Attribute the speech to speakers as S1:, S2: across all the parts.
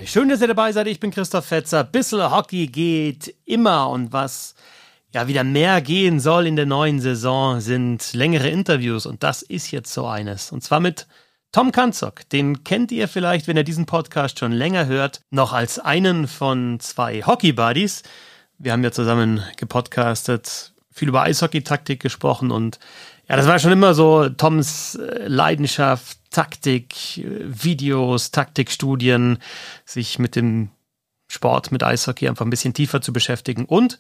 S1: Schön, dass ihr dabei seid. Ich bin Christoph Fetzer. Bissl Hockey geht immer und was ja wieder mehr gehen soll in der neuen Saison sind längere Interviews und das ist jetzt so eines. Und zwar mit Tom Kanzok. Den kennt ihr vielleicht, wenn ihr diesen Podcast schon länger hört, noch als einen von zwei Hockey-Buddies. Wir haben ja zusammen gepodcastet, viel über Eishockey-Taktik gesprochen und ja, das war schon immer so Toms Leidenschaft, Taktik, Videos, Taktikstudien, sich mit dem Sport, mit Eishockey einfach ein bisschen tiefer zu beschäftigen. Und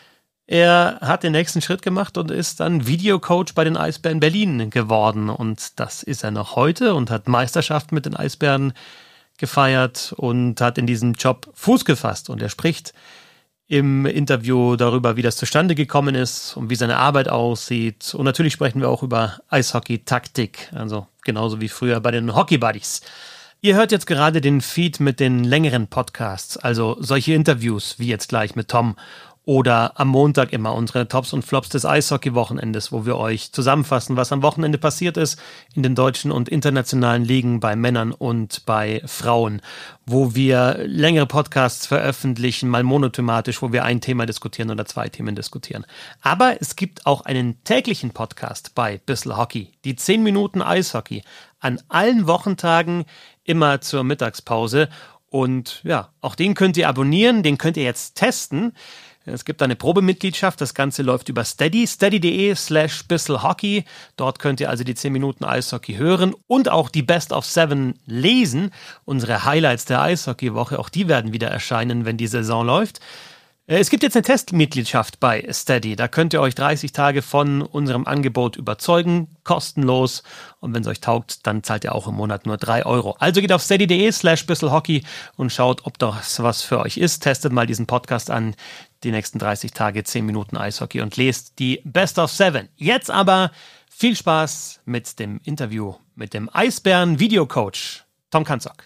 S1: er hat den nächsten Schritt gemacht und ist dann Videocoach bei den Eisbären Berlin geworden. Und das ist er noch heute und hat Meisterschaft mit den Eisbären gefeiert und hat in diesem Job Fuß gefasst. Und er spricht im Interview darüber, wie das zustande gekommen ist und wie seine Arbeit aussieht. Und natürlich sprechen wir auch über Eishockey-Taktik, also genauso wie früher bei den Hockey-Buddies. Ihr hört jetzt gerade den Feed mit den längeren Podcasts, also solche Interviews wie jetzt gleich mit Tom oder am Montag immer unsere Tops und Flops des Eishockey-Wochenendes, wo wir euch zusammenfassen, was am Wochenende passiert ist in den deutschen und internationalen Ligen bei Männern und bei Frauen, wo wir längere Podcasts veröffentlichen, mal monothematisch, wo wir ein Thema diskutieren oder zwei Themen diskutieren. Aber es gibt auch einen täglichen Podcast bei Bissl Hockey, die 10 Minuten Eishockey, an allen Wochentagen immer zur Mittagspause. Und ja, auch den könnt ihr abonnieren, den könnt ihr jetzt testen. Es gibt eine Probemitgliedschaft, das Ganze läuft über Steady, steady.de/bisselhockey. Dort könnt ihr also die 10 Minuten Eishockey hören und auch die Best of 7 lesen. Unsere Highlights der Eishockey-Woche, auch die werden wieder erscheinen, wenn die Saison läuft. Es gibt jetzt eine Testmitgliedschaft bei Steady. Da könnt ihr euch 30 Tage von unserem Angebot überzeugen, kostenlos. Und wenn es euch taugt, dann zahlt ihr auch im Monat nur 3 Euro. Also geht auf steady.de/bisselhockey und schaut, ob das was für euch ist. Testet mal diesen Podcast an. Die nächsten 30 Tage 10 Minuten Eishockey und lest die Best of 7. Jetzt aber viel Spaß mit dem Interview mit dem Eisbären-Videocoach Tom Kanzok.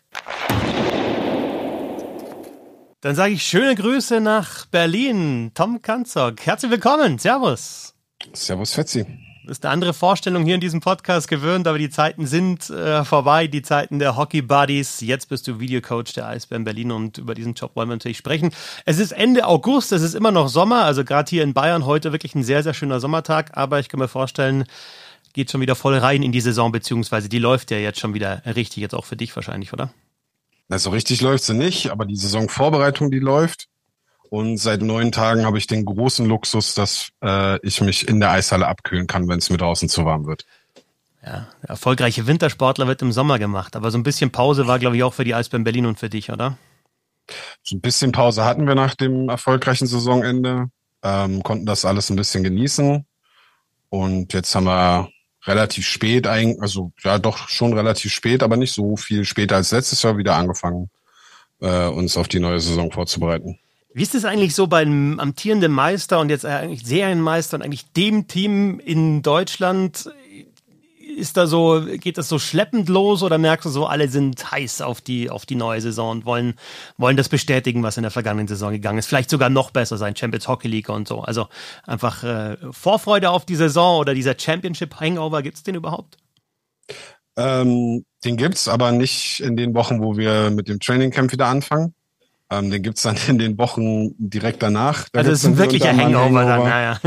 S1: Dann sage ich schöne Grüße nach Berlin. Tom Kanzok, herzlich willkommen. Servus.
S2: Servus, Fetzi.
S1: Du bist eine andere Vorstellung hier in diesem Podcast gewöhnt, aber die Zeiten sind vorbei, die Zeiten der Hockey-Buddies. Jetzt bist du Videocoach der Eisbären Berlin und über diesen Job wollen wir natürlich sprechen. Es ist Ende August, es ist immer noch Sommer, also gerade hier in Bayern heute wirklich ein sehr, sehr schöner Sommertag, aber ich kann mir vorstellen, geht schon wieder voll rein in die Saison, beziehungsweise die läuft ja jetzt schon wieder richtig, jetzt auch für dich wahrscheinlich, oder?
S2: Also richtig läuft sie nicht, aber die Saisonvorbereitung, die läuft. Und seit 9 Tagen habe ich den großen Luxus, dass ich mich in der Eishalle abkühlen kann, wenn es mir draußen zu warm wird.
S1: Ja, der erfolgreiche Wintersportler wird im Sommer gemacht, aber so ein bisschen Pause war, glaube ich, auch für die Eisbären Berlin und für dich, oder?
S2: So ein bisschen Pause hatten wir nach dem erfolgreichen Saisonende, konnten das alles ein bisschen genießen. Und jetzt haben wir relativ spät, also ja doch schon relativ spät, aber nicht so viel später als letztes Jahr wieder angefangen, uns auf die neue Saison vorzubereiten.
S1: Wie ist es eigentlich so beim amtierenden Meister und jetzt eigentlich Serienmeister und eigentlich dem Team in Deutschland? Geht das so schleppend los oder merkst du so, alle sind heiß auf die neue Saison und wollen das bestätigen, was in der vergangenen Saison gegangen ist? Vielleicht sogar noch besser sein, Champions Hockey League und so. Also einfach Vorfreude auf die Saison oder dieser Championship Hangover, gibt es den überhaupt?
S2: Den gibt's, aber nicht in den Wochen, wo wir mit dem Training Camp wieder anfangen. Den gibt's dann in den Wochen direkt danach.
S1: Also es ist ein wirklicher Hangover dann, naja.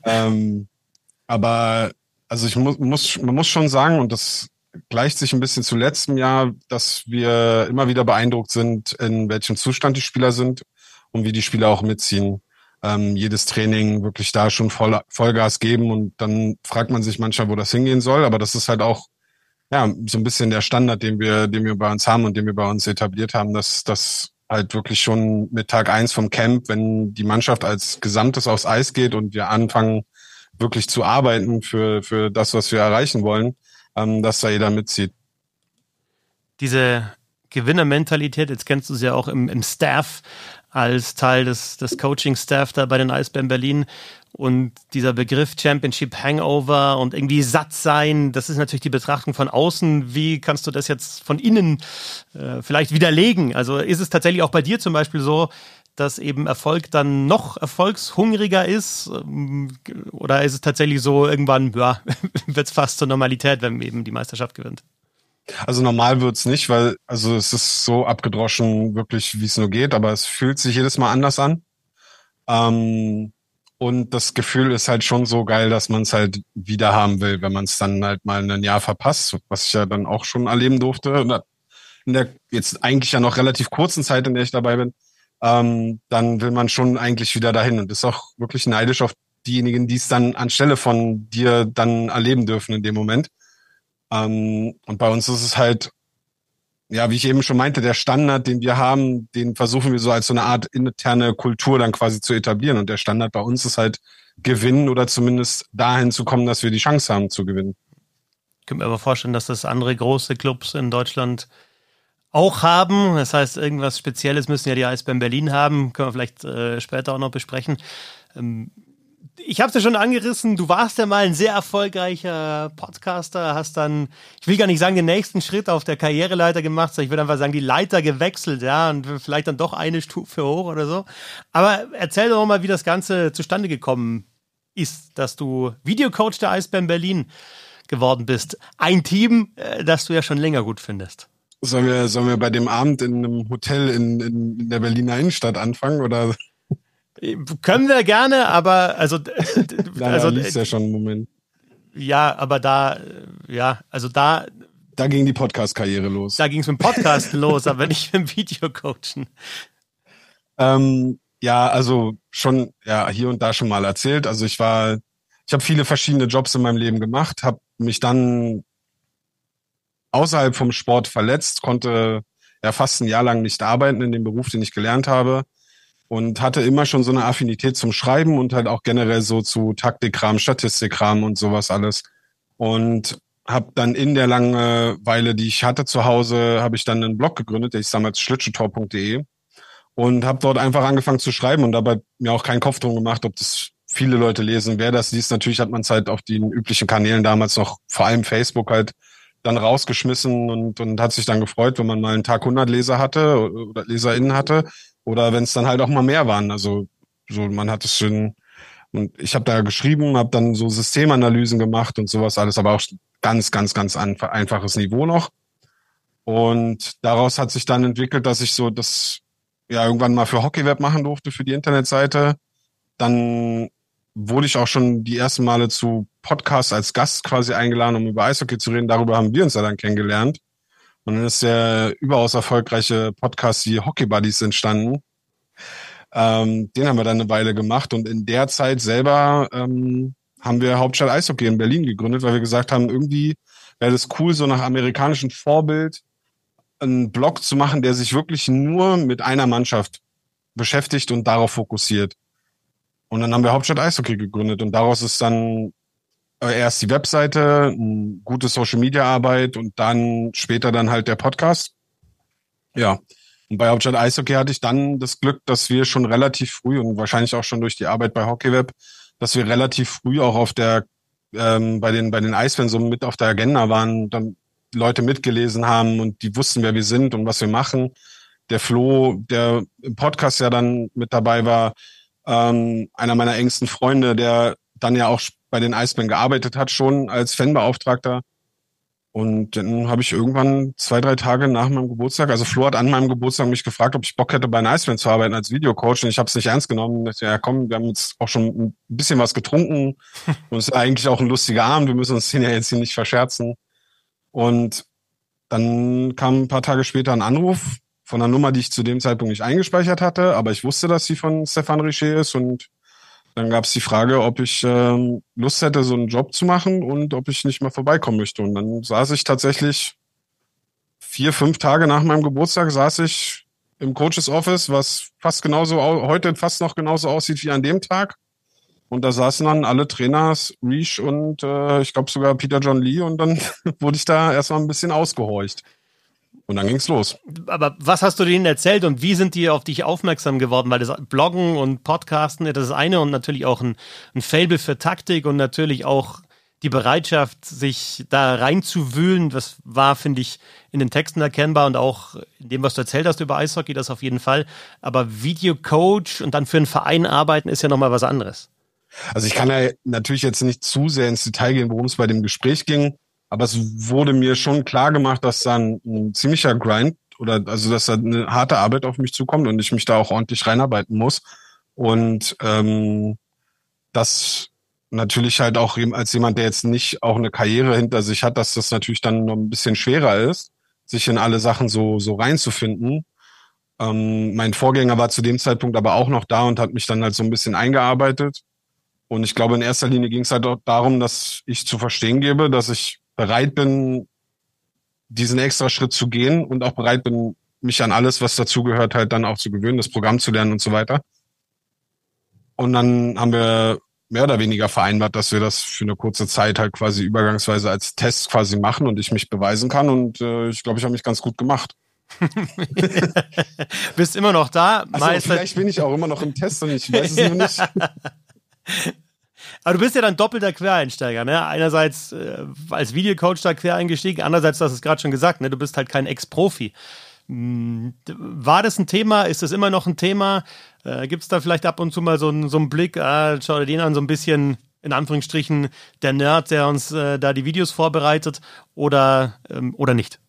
S2: Aber also man muss schon sagen, und das gleicht sich ein bisschen zu letztem Jahr, dass wir immer wieder beeindruckt sind, in welchem Zustand die Spieler sind und wie die Spieler auch mitziehen. Jedes Training wirklich da schon Vollgas geben und dann fragt man sich manchmal, wo das hingehen soll. Aber das ist halt auch ja so ein bisschen der Standard, den wir bei uns haben und den wir bei uns etabliert haben, dass das halt wirklich schon mit Tag 1 vom Camp, wenn die Mannschaft als Gesamtes aufs Eis geht und wir anfangen, wirklich zu arbeiten für das, was wir erreichen wollen, dass da jeder mitzieht.
S1: Diese Gewinnermentalität, jetzt kennst du sie ja auch im Staff als Teil des Coaching-Staff da bei den Eisbären Berlin und dieser Begriff Championship Hangover und irgendwie satt sein, das ist natürlich die Betrachtung von außen. Wie kannst du das jetzt von innen vielleicht widerlegen? Also ist es tatsächlich auch bei dir zum Beispiel so, dass eben Erfolg dann noch erfolgshungriger ist? Oder ist es tatsächlich so, irgendwann wird es fast zur Normalität, wenn man eben die Meisterschaft gewinnt?
S2: Also normal wird's nicht, weil also es ist so abgedroschen, wirklich wie es nur geht, aber es fühlt sich jedes Mal anders an. Ähm, und das Gefühl ist halt schon so geil, dass man es halt wieder haben will, wenn man es dann halt mal ein Jahr verpasst, was ich ja dann auch schon erleben durfte. Oder in der jetzt eigentlich ja noch relativ kurzen Zeit, in der ich dabei bin, dann will man schon eigentlich wieder dahin und ist auch wirklich neidisch auf diejenigen, die es dann anstelle von dir dann erleben dürfen in dem Moment. Und bei uns ist es halt, ja, wie ich eben schon meinte, der Standard, den wir haben, den versuchen wir so als so eine Art interne Kultur dann quasi zu etablieren. Und der Standard bei uns ist halt gewinnen oder zumindest dahin zu kommen, dass wir die Chance haben zu gewinnen.
S1: Ich könnte mir aber vorstellen, dass das andere große Clubs in Deutschland auch haben. Das heißt, irgendwas Spezielles müssen ja die Eisbären Berlin haben. Können wir vielleicht später auch noch besprechen. Ich habe es ja schon angerissen, du warst ja mal ein sehr erfolgreicher Podcaster, hast dann, ich will gar nicht sagen, den nächsten Schritt auf der Karriereleiter gemacht, sondern ich würde einfach sagen, die Leiter gewechselt, ja, und vielleicht dann doch eine Stufe hoch oder so. Aber erzähl doch mal, wie das Ganze zustande gekommen ist, dass du Videocoach der Eisbären Berlin geworden bist. Ein Team, das du ja schon länger gut findest.
S2: Sollen wir bei dem Abend in einem Hotel in der Berliner Innenstadt anfangen oder?
S1: Können wir gerne, aber also
S2: Liest ja schon einen Moment.
S1: Ja, aber da
S2: ging die Podcast-Karriere los.
S1: Da ging es mit dem Podcast los, aber nicht mit dem Videocoachen.
S2: Ja, also schon hier und da schon mal erzählt. Also ich habe viele verschiedene Jobs in meinem Leben gemacht, habe mich dann außerhalb vom Sport verletzt, konnte ja fast ein Jahr lang nicht arbeiten in dem Beruf, den ich gelernt habe. Und hatte immer schon so eine Affinität zum Schreiben und halt auch generell so zu Taktikkram, Statistikkram und sowas alles. Und habe dann in der Langeweile, die ich hatte zu Hause, habe ich dann einen Blog gegründet, der ist damals schlittschuhtor.de und habe dort einfach angefangen zu schreiben und dabei mir auch keinen Kopf drum gemacht, ob das viele Leute lesen. Wer das liest, natürlich hat man es halt auf den üblichen Kanälen damals noch, vor allem Facebook halt, dann rausgeschmissen und hat sich dann gefreut, wenn man mal einen Tag 100 Leser hatte oder LeserInnen hatte. Oder wenn es dann halt auch mal mehr waren. Also so man hat es schon, und ich habe da geschrieben, habe dann so Systemanalysen gemacht und sowas alles, aber auch ganz, ganz, ganz einfaches Niveau noch. Und daraus hat sich dann entwickelt, dass ich so das irgendwann mal für HockeyWeb machen durfte, für die Internetseite. Dann wurde ich auch schon die ersten Male zu Podcasts als Gast quasi eingeladen, um über Eishockey zu reden. Darüber haben wir uns ja dann kennengelernt. Und dann ist der überaus erfolgreiche Podcast, die Hockey Buddies, entstanden. Den haben wir dann eine Weile gemacht. Und in der Zeit selber haben wir Hauptstadt Eishockey in Berlin gegründet, weil wir gesagt haben, irgendwie wäre das cool, so nach amerikanischem Vorbild einen Blog zu machen, der sich wirklich nur mit einer Mannschaft beschäftigt und darauf fokussiert. Und dann haben wir Hauptstadt Eishockey gegründet. Und daraus ist dann erst die Webseite, gute Social-Media-Arbeit und dann später dann halt der Podcast. Ja, und bei Hauptstadt Eishockey hatte ich dann das Glück, dass wir schon relativ früh und wahrscheinlich auch schon durch die Arbeit bei HockeyWeb, dass wir relativ früh auch auf der bei den Eisbären so mit auf der Agenda waren, dann Leute mitgelesen haben und die wussten, wer wir sind und was wir machen. Der Flo, der im Podcast ja dann mit dabei war, einer meiner engsten Freunde, der dann ja auch bei den Eisbären gearbeitet hat, schon als Fanbeauftragter. Und dann habe ich irgendwann 2-3 Tage nach meinem Geburtstag, also Flo hat an meinem Geburtstag mich gefragt, ob ich Bock hätte, bei den Eisbären zu arbeiten als Videocoach. Und ich habe es nicht ernst genommen. Ich dachte, ja komm, wir haben jetzt auch schon ein bisschen was getrunken. Und es ist eigentlich auch ein lustiger Abend. Wir müssen uns den ja jetzt hier nicht verscherzen. Und dann kam ein paar Tage später ein Anruf von einer Nummer, die ich zu dem Zeitpunkt nicht eingespeichert hatte. Aber ich wusste, dass sie von Stefan Richer ist und dann gab es die Frage, ob ich Lust hätte, so einen Job zu machen und ob ich nicht mal vorbeikommen möchte. Und dann saß ich tatsächlich 4-5 Tage nach meinem Geburtstag, saß ich im Coaches Office, was heute fast noch genauso aussieht wie an dem Tag. Und da saßen dann alle Trainers, Reach und ich glaube sogar Peter John Lee. Und dann wurde ich da erstmal ein bisschen ausgehorcht. Und dann ging's los.
S1: Aber was hast du denen erzählt und wie sind die auf dich aufmerksam geworden? Weil das Bloggen und Podcasten, das ist eine und natürlich auch ein Faible für Taktik und natürlich auch die Bereitschaft, sich da reinzuwühlen. Das war, finde ich, in den Texten erkennbar und auch in dem, was du erzählt hast über Eishockey, das auf jeden Fall. Aber Videocoach und dann für einen Verein arbeiten ist ja nochmal was anderes.
S2: Also ich kann ja natürlich jetzt nicht zu sehr ins Detail gehen, worum es bei dem Gespräch ging. Aber es wurde mir schon klar gemacht, dass dann ein ziemlicher Grind oder also dass da eine harte Arbeit auf mich zukommt und ich mich da auch ordentlich reinarbeiten muss. Und das natürlich halt auch als jemand, der jetzt nicht auch eine Karriere hinter sich hat, dass das natürlich dann noch ein bisschen schwerer ist, sich in alle Sachen so reinzufinden. Mein Vorgänger war zu dem Zeitpunkt aber auch noch da und hat mich dann halt so ein bisschen eingearbeitet. Und ich glaube, in erster Linie ging es halt auch darum, dass ich zu verstehen gebe, dass ich bereit bin, diesen extra Schritt zu gehen und auch bereit bin, mich an alles, was dazugehört, halt dann auch zu gewöhnen, das Programm zu lernen und so weiter. Und dann haben wir mehr oder weniger vereinbart, dass wir das für eine kurze Zeit halt quasi übergangsweise als Test quasi machen und ich mich beweisen kann. Und ich glaube, ich habe mich ganz gut gemacht.
S1: Bist immer noch da.
S2: Also vielleicht bin ich auch immer noch im Test und ich weiß es nur nicht.
S1: Aber du bist ja dann doppelter Quereinsteiger, ne? Einerseits als Videocoach da quer eingestiegen, andererseits, du hast es gerade schon gesagt, ne? Du bist halt kein Ex-Profi. War das ein Thema? Ist das immer noch ein Thema? Gibt es da vielleicht ab und zu mal so einen Blick, schau dir den an, so ein bisschen, in Anführungsstrichen, der Nerd, der uns da die Videos vorbereitet oder nicht?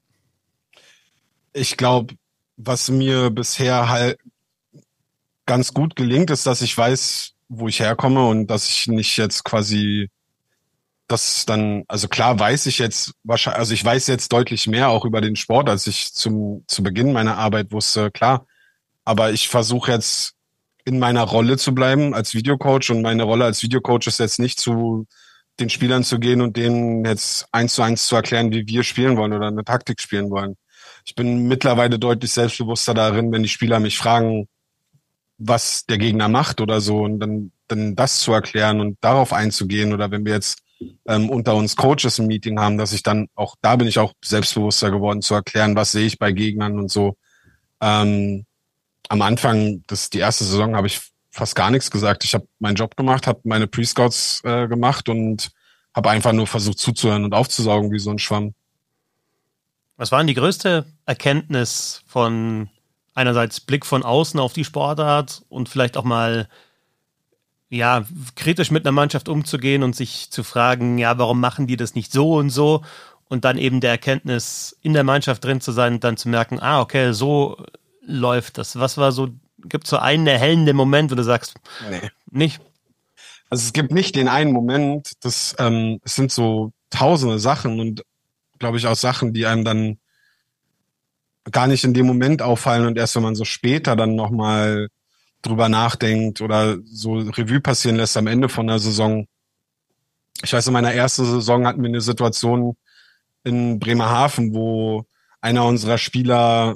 S2: Ich glaube, was mir bisher halt ganz gut gelingt, ist, dass ich weiß, wo ich herkomme und dass ich nicht jetzt quasi das dann, also klar weiß ich jetzt wahrscheinlich, also ich weiß jetzt deutlich mehr auch über den Sport, als ich zu Beginn meiner Arbeit wusste, klar. Aber ich versuche jetzt in meiner Rolle zu bleiben als Videocoach und meine Rolle als Videocoach ist jetzt nicht zu den Spielern zu gehen und denen jetzt 1:1 zu erklären, wie wir spielen wollen oder eine Taktik spielen wollen. Ich bin mittlerweile deutlich selbstbewusster darin, wenn die Spieler mich fragen, was der Gegner macht oder so und dann das zu erklären und darauf einzugehen oder wenn wir jetzt unter uns Coaches ein Meeting haben, dass ich dann auch, da bin ich auch selbstbewusster geworden zu erklären, was sehe ich bei Gegnern und so. Am Anfang, die erste Saison, habe ich fast gar nichts gesagt. Ich habe meinen Job gemacht, habe meine Pre-Scouts gemacht und habe einfach nur versucht zuzuhören und aufzusaugen wie so ein Schwamm.
S1: Was war denn die größte Erkenntnis von einerseits Blick von außen auf die Sportart und vielleicht auch mal ja, kritisch mit einer Mannschaft umzugehen und sich zu fragen, ja, warum machen die das nicht so und so? Und dann eben der Erkenntnis, in der Mannschaft drin zu sein und dann zu merken, okay, so läuft das. Was war so, gibt es so einen erhellenden Moment, wo du sagst,
S2: nee.
S1: Nicht?
S2: Also es gibt nicht den einen Moment, es sind so tausende Sachen und glaube ich auch Sachen, die einem dann gar nicht in dem Moment auffallen und erst wenn man so später dann nochmal drüber nachdenkt oder so Revue passieren lässt am Ende von der Saison. Ich weiß, in meiner ersten Saison hatten wir eine Situation in Bremerhaven, wo einer unserer Spieler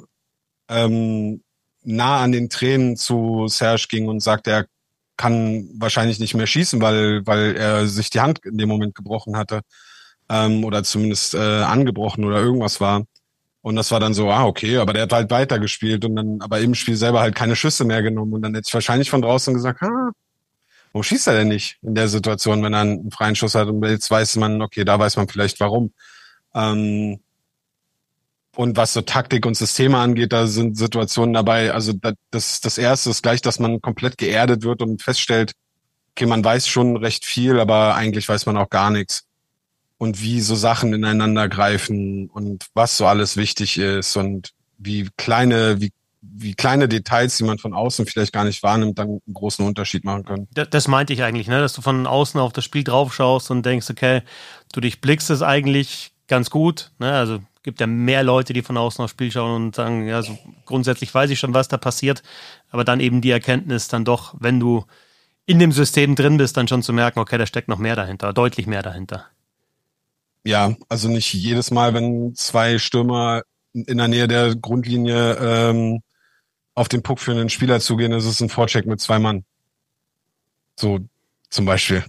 S2: nah an den Tränen zu Serge ging und sagte, er kann wahrscheinlich nicht mehr schießen, weil er sich die Hand in dem Moment gebrochen hatte oder zumindest angebrochen oder irgendwas war. Und das war dann so, okay, aber der hat halt weitergespielt und dann aber im Spiel selber halt keine Schüsse mehr genommen. Und dann hätte ich wahrscheinlich von draußen gesagt, warum schießt er denn nicht in der Situation, wenn er einen freien Schuss hat? Und jetzt weiß man, okay, da weiß man vielleicht warum. Und was so Taktik und Systeme angeht, da sind Situationen dabei. Also das Erste ist gleich, dass man komplett geerdet wird und feststellt, okay, man weiß schon recht viel, aber eigentlich weiß man auch gar nichts. Und wie so Sachen ineinander greifen und was so alles wichtig ist und wie kleine Details, die man von außen vielleicht gar nicht wahrnimmt, dann einen großen Unterschied machen können.
S1: Das meinte ich eigentlich, ne? Dass du von außen auf das Spiel drauf schaust und denkst, okay, du durchblickst es eigentlich ganz gut, ne? Also gibt ja mehr Leute, die von außen aufs Spiel schauen und sagen, ja, so grundsätzlich weiß ich schon, was da passiert, aber dann eben die Erkenntnis dann doch, wenn du in dem System drin bist, dann schon zu merken, okay, da steckt noch mehr dahinter, deutlich mehr dahinter.
S2: Ja, also nicht jedes Mal, wenn zwei Stürmer in der Nähe der Grundlinie auf den Puck für einen Spieler zugehen, ist es ein Vorcheck mit 2 Mann. So zum Beispiel.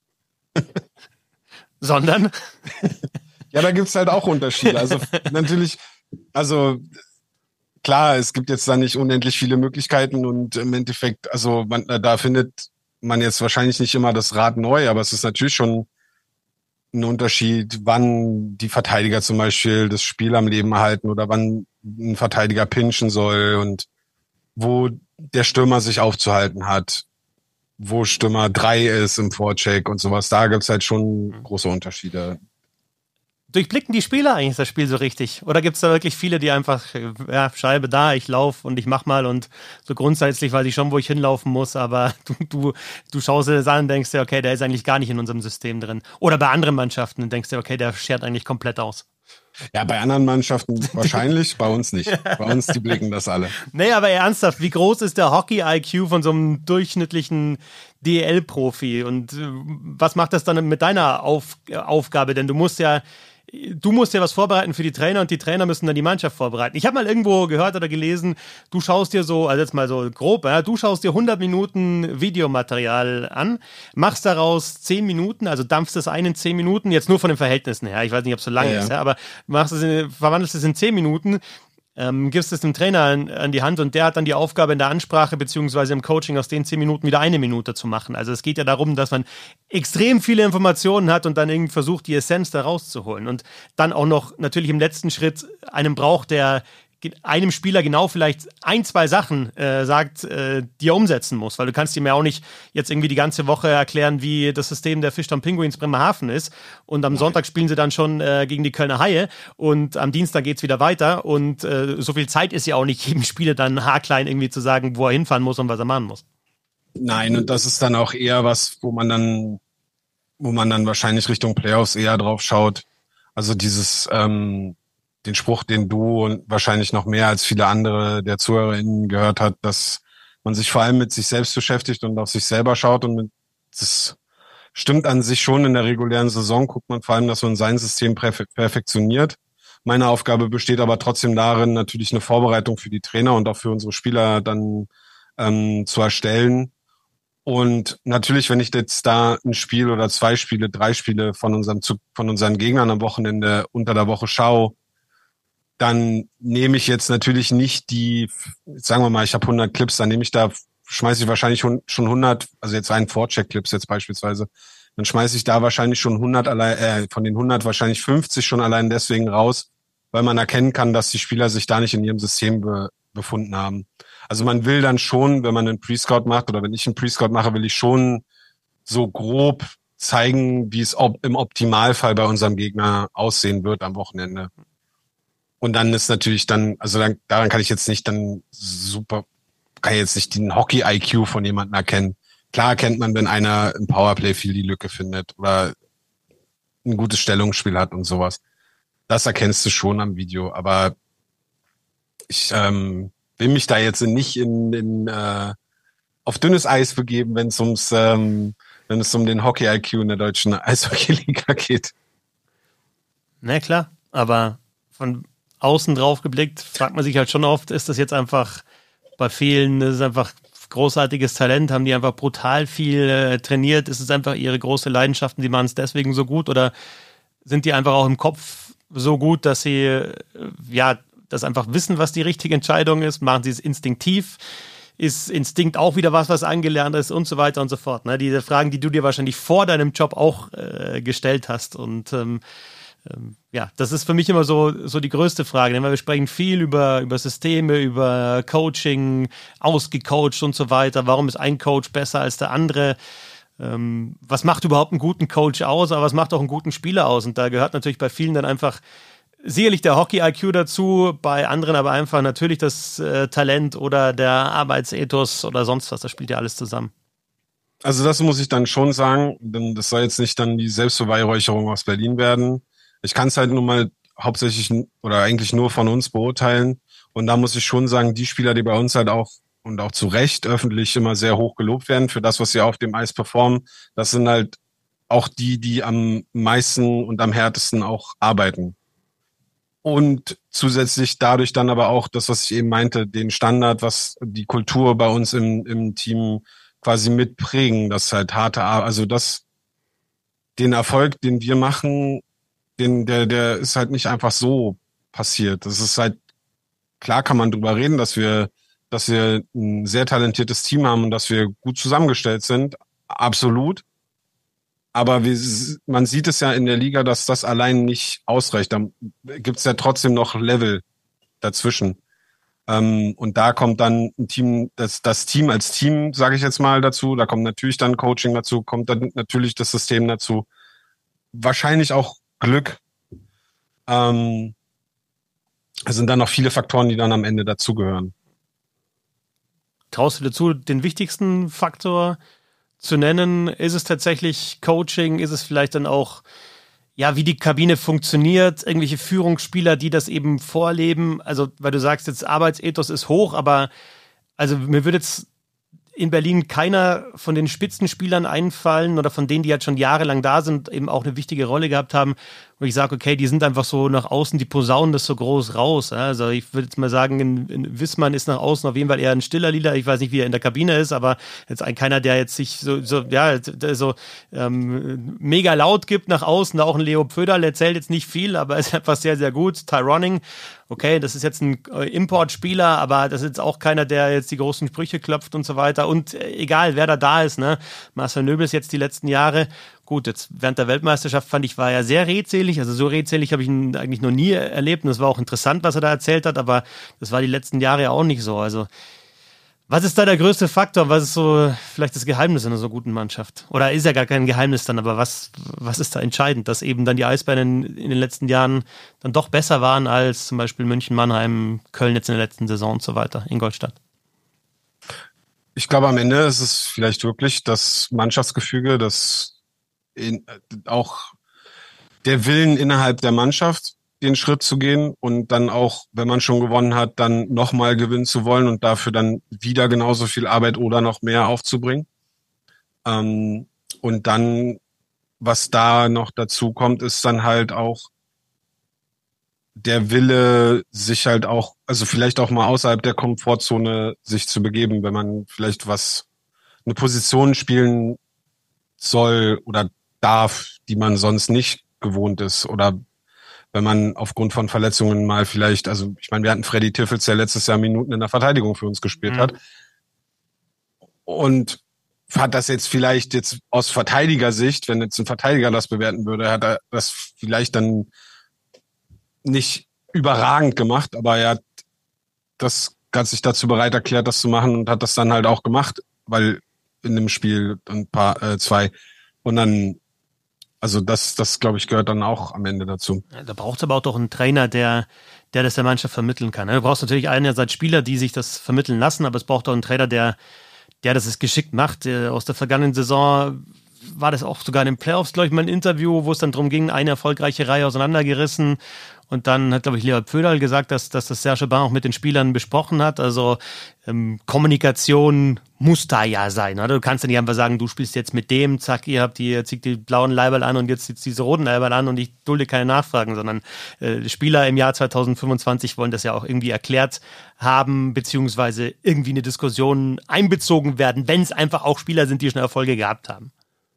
S1: Sondern?
S2: Ja, da gibt's halt auch Unterschiede. Also natürlich, also klar, es gibt jetzt da nicht unendlich viele Möglichkeiten und im Endeffekt, also da findet man jetzt wahrscheinlich nicht immer das Rad neu, aber es ist natürlich schon ein Unterschied, wann die Verteidiger zum Beispiel das Spiel am Leben erhalten oder wann ein Verteidiger pinchen soll und wo der Stürmer sich aufzuhalten hat, wo Stürmer 3 ist im Vorcheck und sowas. Da gibt's halt schon große Unterschiede.
S1: Durchblicken die Spieler eigentlich das Spiel so richtig? Oder gibt es da wirklich viele, die einfach, ja, Scheibe da, ich laufe und ich mach mal und so grundsätzlich weiß ich schon, wo ich hinlaufen muss, aber du schaust dir das an und denkst dir, okay, der ist eigentlich gar nicht in unserem System drin. Oder bei anderen Mannschaften und denkst dir, okay, der schert eigentlich komplett aus.
S2: Ja, bei anderen Mannschaften wahrscheinlich, bei uns nicht. Bei uns, die blicken das alle.
S1: Nee, aber ernsthaft, wie groß ist der Hockey-IQ von so einem durchschnittlichen DL-Profi? Und was macht das dann mit deiner Aufgabe? Denn du musst ja was vorbereiten für die Trainer und die Trainer müssen dann die Mannschaft vorbereiten. Ich habe mal irgendwo gehört oder gelesen, du schaust dir so, also jetzt mal so grob, ja, du schaust dir 100 Minuten Videomaterial an, machst daraus 10 Minuten, also dampfst es ein in 10 Minuten, jetzt nur von den Verhältnissen her, ich weiß nicht, ob es so lang ist, ja, aber verwandelst es in 10 Minuten, gibst es dem Trainer an die Hand und der hat dann die Aufgabe in der Ansprache beziehungsweise im Coaching aus den 10 Minuten wieder 1 Minute zu machen. Also es geht ja darum, dass man extrem viele Informationen hat und dann irgendwie versucht, die Essenz da rauszuholen. Und dann auch noch natürlich im letzten Schritt einen braucht, der einem Spieler genau vielleicht 1, 2 Sachen sagt, die er umsetzen muss, weil du kannst ihm ja auch nicht jetzt irgendwie die ganze Woche erklären, wie das System der Fischtown Penguins Bremerhaven ist und am Sonntag spielen sie dann schon gegen die Kölner Haie und am Dienstag geht's wieder weiter und so viel Zeit ist ja auch nicht jedem Spieler dann haarklein irgendwie zu sagen, wo er hinfahren muss und was er machen muss.
S2: Nein, und das ist dann auch eher was, wo man dann wahrscheinlich Richtung Playoffs eher drauf schaut. Also den Spruch, den du und wahrscheinlich noch mehr als viele andere der ZuhörerInnen gehört hat, dass man sich vor allem mit sich selbst beschäftigt und auf sich selber schaut das stimmt an sich schon. In der regulären Saison guckt man vor allem, dass man sein System perfektioniert. Meine Aufgabe besteht aber trotzdem darin, natürlich eine Vorbereitung für die Trainer und auch für unsere Spieler dann zu erstellen. Und natürlich, wenn ich jetzt da ein Spiel oder 2 Spiele, 3 Spiele von unseren Gegnern am Wochenende unter der Woche schaue, dann nehme ich jetzt natürlich nicht sagen wir mal, ich habe 100 Clips, schmeiße ich wahrscheinlich schon 100, also jetzt einen Vorcheck-Clips jetzt beispielsweise, dann schmeiße ich da wahrscheinlich schon 100 von den 100 wahrscheinlich 50 schon allein deswegen raus, weil man erkennen kann, dass die Spieler sich da nicht in ihrem System befunden haben. Also man will dann schon, wenn man einen Pre-Scout macht oder wenn ich einen Pre-Scout mache, will ich schon so grob zeigen, wie es im Optimalfall bei unserem Gegner aussehen wird am Wochenende. Und dann ist natürlich daran kann ich jetzt nicht den Hockey-IQ von jemandem erkennen. Klar erkennt man, wenn einer im Powerplay viel die Lücke findet oder ein gutes Stellungsspiel hat und sowas. Das erkennst du schon am Video, aber ich will mich da jetzt nicht auf dünnes Eis begeben, wenn es um den Hockey-IQ in der deutschen Eishockey-Liga geht.
S1: Na klar, aber von außen drauf geblickt, fragt man sich halt schon oft, ist das jetzt einfach bei vielen, das ist einfach großartiges Talent, haben die einfach brutal viel trainiert, ist es einfach ihre große Leidenschaft und die machen es deswegen so gut oder sind die einfach auch im Kopf so gut, dass sie das einfach wissen, was die richtige Entscheidung ist, machen sie es instinktiv, ist Instinkt auch wieder was angelernt ist und so weiter und so fort. Ne? Diese Fragen, die du dir wahrscheinlich vor deinem Job auch gestellt hast und das ist für mich immer so die größte Frage, denn wir sprechen viel über Systeme, über Coaching, ausgecoacht und so weiter. Warum ist ein Coach besser als der andere? Was macht überhaupt einen guten Coach aus, aber was macht auch einen guten Spieler aus? Und da gehört natürlich bei vielen dann einfach sicherlich der Hockey-IQ dazu, bei anderen aber einfach natürlich das Talent oder der Arbeitsethos oder sonst was. Das spielt ja alles zusammen.
S2: Also das muss ich dann schon sagen, denn das soll jetzt nicht dann die Selbstbeweihräucherung aus Berlin werden. Ich kann es halt nun mal hauptsächlich oder eigentlich nur von uns beurteilen. Und da muss ich schon sagen, die Spieler, die bei uns halt auch und auch zu Recht öffentlich immer sehr hoch gelobt werden für das, was sie auf dem Eis performen, das sind halt auch die am meisten und am härtesten auch arbeiten. Und zusätzlich dadurch dann aber auch das, was ich eben meinte, den Standard, was die Kultur bei uns im Team quasi mitprägen, das halt harte Arbeit, also den Erfolg, den wir machen, der ist halt nicht einfach so passiert. Das ist halt, klar kann man drüber reden, dass wir ein sehr talentiertes Team haben und dass wir gut zusammengestellt sind. Absolut. Aber man sieht es ja in der Liga, dass das allein nicht ausreicht. Da gibt's ja trotzdem noch Level dazwischen. Und da kommt dann ein Team, das Team als Team, sage ich jetzt mal, dazu. Da kommt natürlich dann Coaching dazu, kommt dann natürlich das System dazu. Wahrscheinlich auch Glück. Es sind dann noch viele Faktoren, die dann am Ende dazugehören.
S1: Traust du dazu, den wichtigsten Faktor zu nennen? Ist es tatsächlich Coaching? Ist es vielleicht dann auch, ja, wie die Kabine funktioniert? Irgendwelche Führungsspieler, die das eben vorleben? Also, weil du sagst, jetzt Arbeitsethos ist hoch, aber also mir würde jetzt in Berlin keiner von den Spitzenspielern einfallen oder von denen, die jetzt schon jahrelang da sind, eben auch eine wichtige Rolle gehabt haben, wo ich sage, okay, die sind einfach so nach außen, die posaunen das so groß raus. Also ich würde jetzt mal sagen, in Wissmann ist nach außen auf jeden Fall eher ein stiller Leader. Ich weiß nicht, wie er in der Kabine ist, aber jetzt keiner, der jetzt sich mega laut gibt nach außen. Auch ein Leo Pföderl erzählt jetzt nicht viel, aber ist einfach sehr, sehr gut. Tyronning, okay, das ist jetzt ein Importspieler, aber das ist jetzt auch keiner, der jetzt die großen Sprüche klopft und so weiter. Und egal, wer da ist, ne? Marcel Nöbel ist jetzt die letzten Jahre. Gut, jetzt während der Weltmeisterschaft fand ich, war er sehr redselig. Also so redselig habe ich ihn eigentlich noch nie erlebt. Und es war auch interessant, was er da erzählt hat, aber das war die letzten Jahre ja auch nicht so. Also was ist da der größte Faktor? Was ist so vielleicht das Geheimnis in einer so guten Mannschaft? Oder ist ja gar kein Geheimnis dann, aber was ist da entscheidend, dass eben dann die Eisbären in den letzten Jahren dann doch besser waren als zum Beispiel München, Mannheim, Köln jetzt in der letzten Saison und so weiter, Ingolstadt?
S2: Ich glaube, am Ende ist es vielleicht wirklich das Mannschaftsgefüge, auch der Willen innerhalb der Mannschaft, den Schritt zu gehen und dann auch, wenn man schon gewonnen hat, dann nochmal gewinnen zu wollen und dafür dann wieder genauso viel Arbeit oder noch mehr aufzubringen. Und dann, was da noch dazu kommt, ist dann halt auch der Wille, sich halt auch, also vielleicht auch mal außerhalb der Komfortzone sich zu begeben, wenn man vielleicht eine Position spielen soll oder darf, die man sonst nicht gewohnt ist, oder wenn man aufgrund von Verletzungen mal vielleicht, also ich meine, wir hatten Freddy Tiffels, der letztes Jahr Minuten in der Verteidigung für uns gespielt hat und hat das jetzt aus Verteidigersicht, wenn jetzt ein Verteidiger das bewerten würde, hat er das vielleicht dann nicht überragend gemacht, aber er hat sich dazu bereit erklärt, das zu machen und hat das dann halt auch gemacht, weil in dem Spiel zwei. Und dann, also das glaube ich, gehört dann auch am Ende dazu.
S1: Ja, da braucht es aber auch doch einen Trainer, der das der Mannschaft vermitteln kann. Du brauchst natürlich einerseits Spieler, die sich das vermitteln lassen, aber es braucht auch einen Trainer, der das geschickt macht. Aus der vergangenen Saison war das auch sogar in den Playoffs, glaube ich, mal ein Interview, wo es dann darum ging, eine erfolgreiche Reihe auseinandergerissen. Und dann hat, glaube ich, Leo Pföderl gesagt, dass das Serge Aubin auch mit den Spielern besprochen hat. Also Kommunikation muss da ja sein. Oder? Du kannst ja nicht einfach sagen, du spielst jetzt mit dem, zack, zieht die blauen Leiberl an und jetzt zieht diese roten Leiberl an und ich dulde keine Nachfragen, sondern die Spieler im Jahr 2025 wollen das ja auch irgendwie erklärt haben, beziehungsweise irgendwie eine Diskussion einbezogen werden, wenn es einfach auch Spieler sind, die schon Erfolge gehabt haben.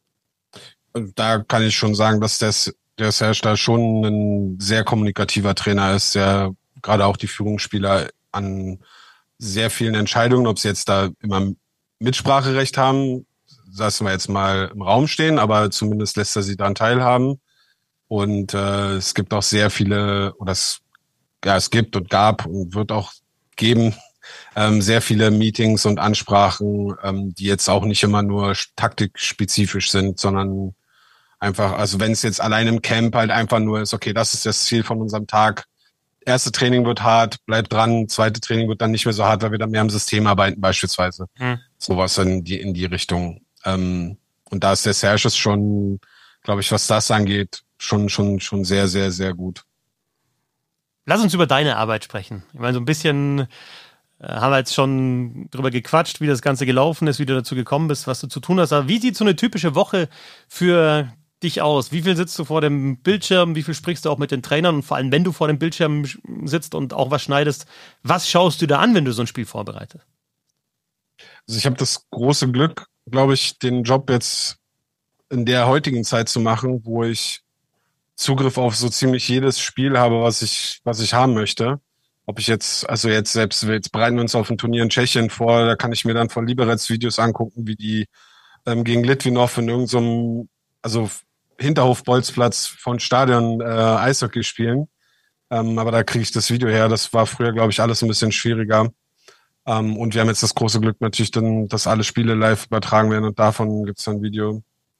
S2: Und da kann ich schon sagen, dass der Serge da schon ein sehr kommunikativer Trainer ist, der gerade auch die Führungsspieler an sehr vielen Entscheidungen, ob sie jetzt da immer Mitspracherecht haben, lassen wir jetzt mal im Raum stehen, aber zumindest lässt er sie daran teilhaben. Und es gibt auch sehr viele, es gibt und gab und wird auch geben, sehr viele Meetings und Ansprachen, die jetzt auch nicht immer nur taktikspezifisch sind, sondern einfach, also wenn es jetzt allein im Camp halt einfach nur ist, okay, das ist das Ziel von unserem Tag. Erste Training wird hart, bleibt dran. Zweite Training wird dann nicht mehr so hart, weil wir dann mehr am System arbeiten beispielsweise. Sowas in die Richtung. Und da ist der Serge schon, glaube ich, was das angeht, schon sehr, sehr, sehr gut.
S1: Lass uns über deine Arbeit sprechen. Ich meine, so ein bisschen haben wir jetzt schon drüber gequatscht, wie das Ganze gelaufen ist, wie du dazu gekommen bist, was du zu tun hast. Aber wie sieht so eine typische Woche für dich aus? Wie viel sitzt du vor dem Bildschirm? Wie viel sprichst du auch mit den Trainern? Und vor allem, wenn du vor dem Bildschirm sitzt und auch was schneidest, was schaust du da an, wenn du so ein Spiel vorbereitest?
S2: Also ich habe das große Glück, glaube ich, den Job jetzt in der heutigen Zeit zu machen, wo ich Zugriff auf so ziemlich jedes Spiel habe, was ich haben möchte. Ob ich jetzt bereiten wir uns auf ein Turnier in Tschechien vor, da kann ich mir dann von Liberec Videos angucken, wie die gegen Litvinov in irgendeinem, Hinterhof-Bolzplatz von Stadion Eishockey spielen. Aber da kriege ich das Video her. Das war früher, glaube ich, alles ein bisschen schwieriger. Und wir haben jetzt das große Glück natürlich dann, dass alle Spiele live übertragen werden und davon gibt es dann Video.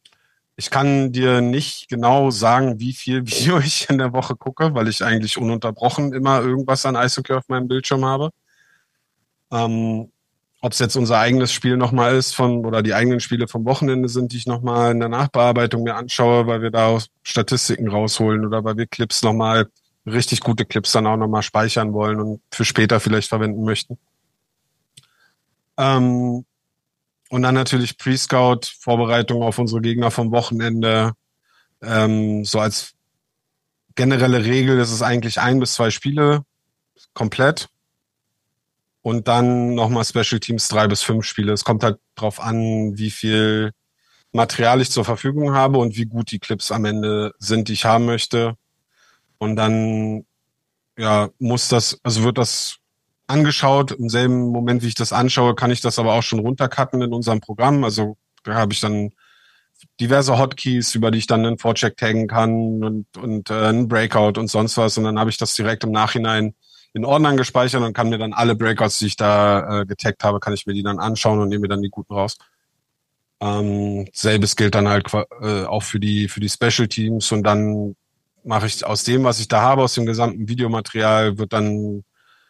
S2: Ich kann dir nicht genau sagen, wie viel Video ich in der Woche gucke, weil ich eigentlich ununterbrochen immer irgendwas an Eishockey auf meinem Bildschirm habe. Ähm, Ob es jetzt unser eigenes Spiel nochmal ist oder die eigenen Spiele vom Wochenende sind, die ich nochmal in der Nachbearbeitung mir anschaue, weil wir da auch Statistiken rausholen oder weil wir Clips nochmal, richtig gute Clips dann auch nochmal speichern wollen und für später vielleicht verwenden möchten. Ähm, und dann natürlich Pre-Scout, Vorbereitung auf unsere Gegner vom Wochenende. So als generelle Regel ist es eigentlich 1 bis 2 Spiele komplett. Und dann nochmal Special Teams 3 bis 5 Spiele. Es kommt halt drauf an, wie viel Material ich zur Verfügung habe und wie gut die Clips am Ende sind, die ich haben möchte. Und dann, ja, wird das angeschaut. Im selben Moment, wie ich das anschaue, kann ich das aber auch schon runtercutten in unserem Programm. Also da habe ich dann diverse Hotkeys, über die ich dann einen Forecheck taggen kann und einen Breakout und sonst was. Und dann habe ich das direkt im Nachhinein in Ordnern gespeichert und kann mir dann alle Breakouts, die ich da getaggt habe, kann ich mir die dann anschauen und nehme mir dann die guten raus. Selbes gilt dann halt auch für die Special Teams und dann mache ich aus dem, was ich da habe, aus dem gesamten Videomaterial, wird dann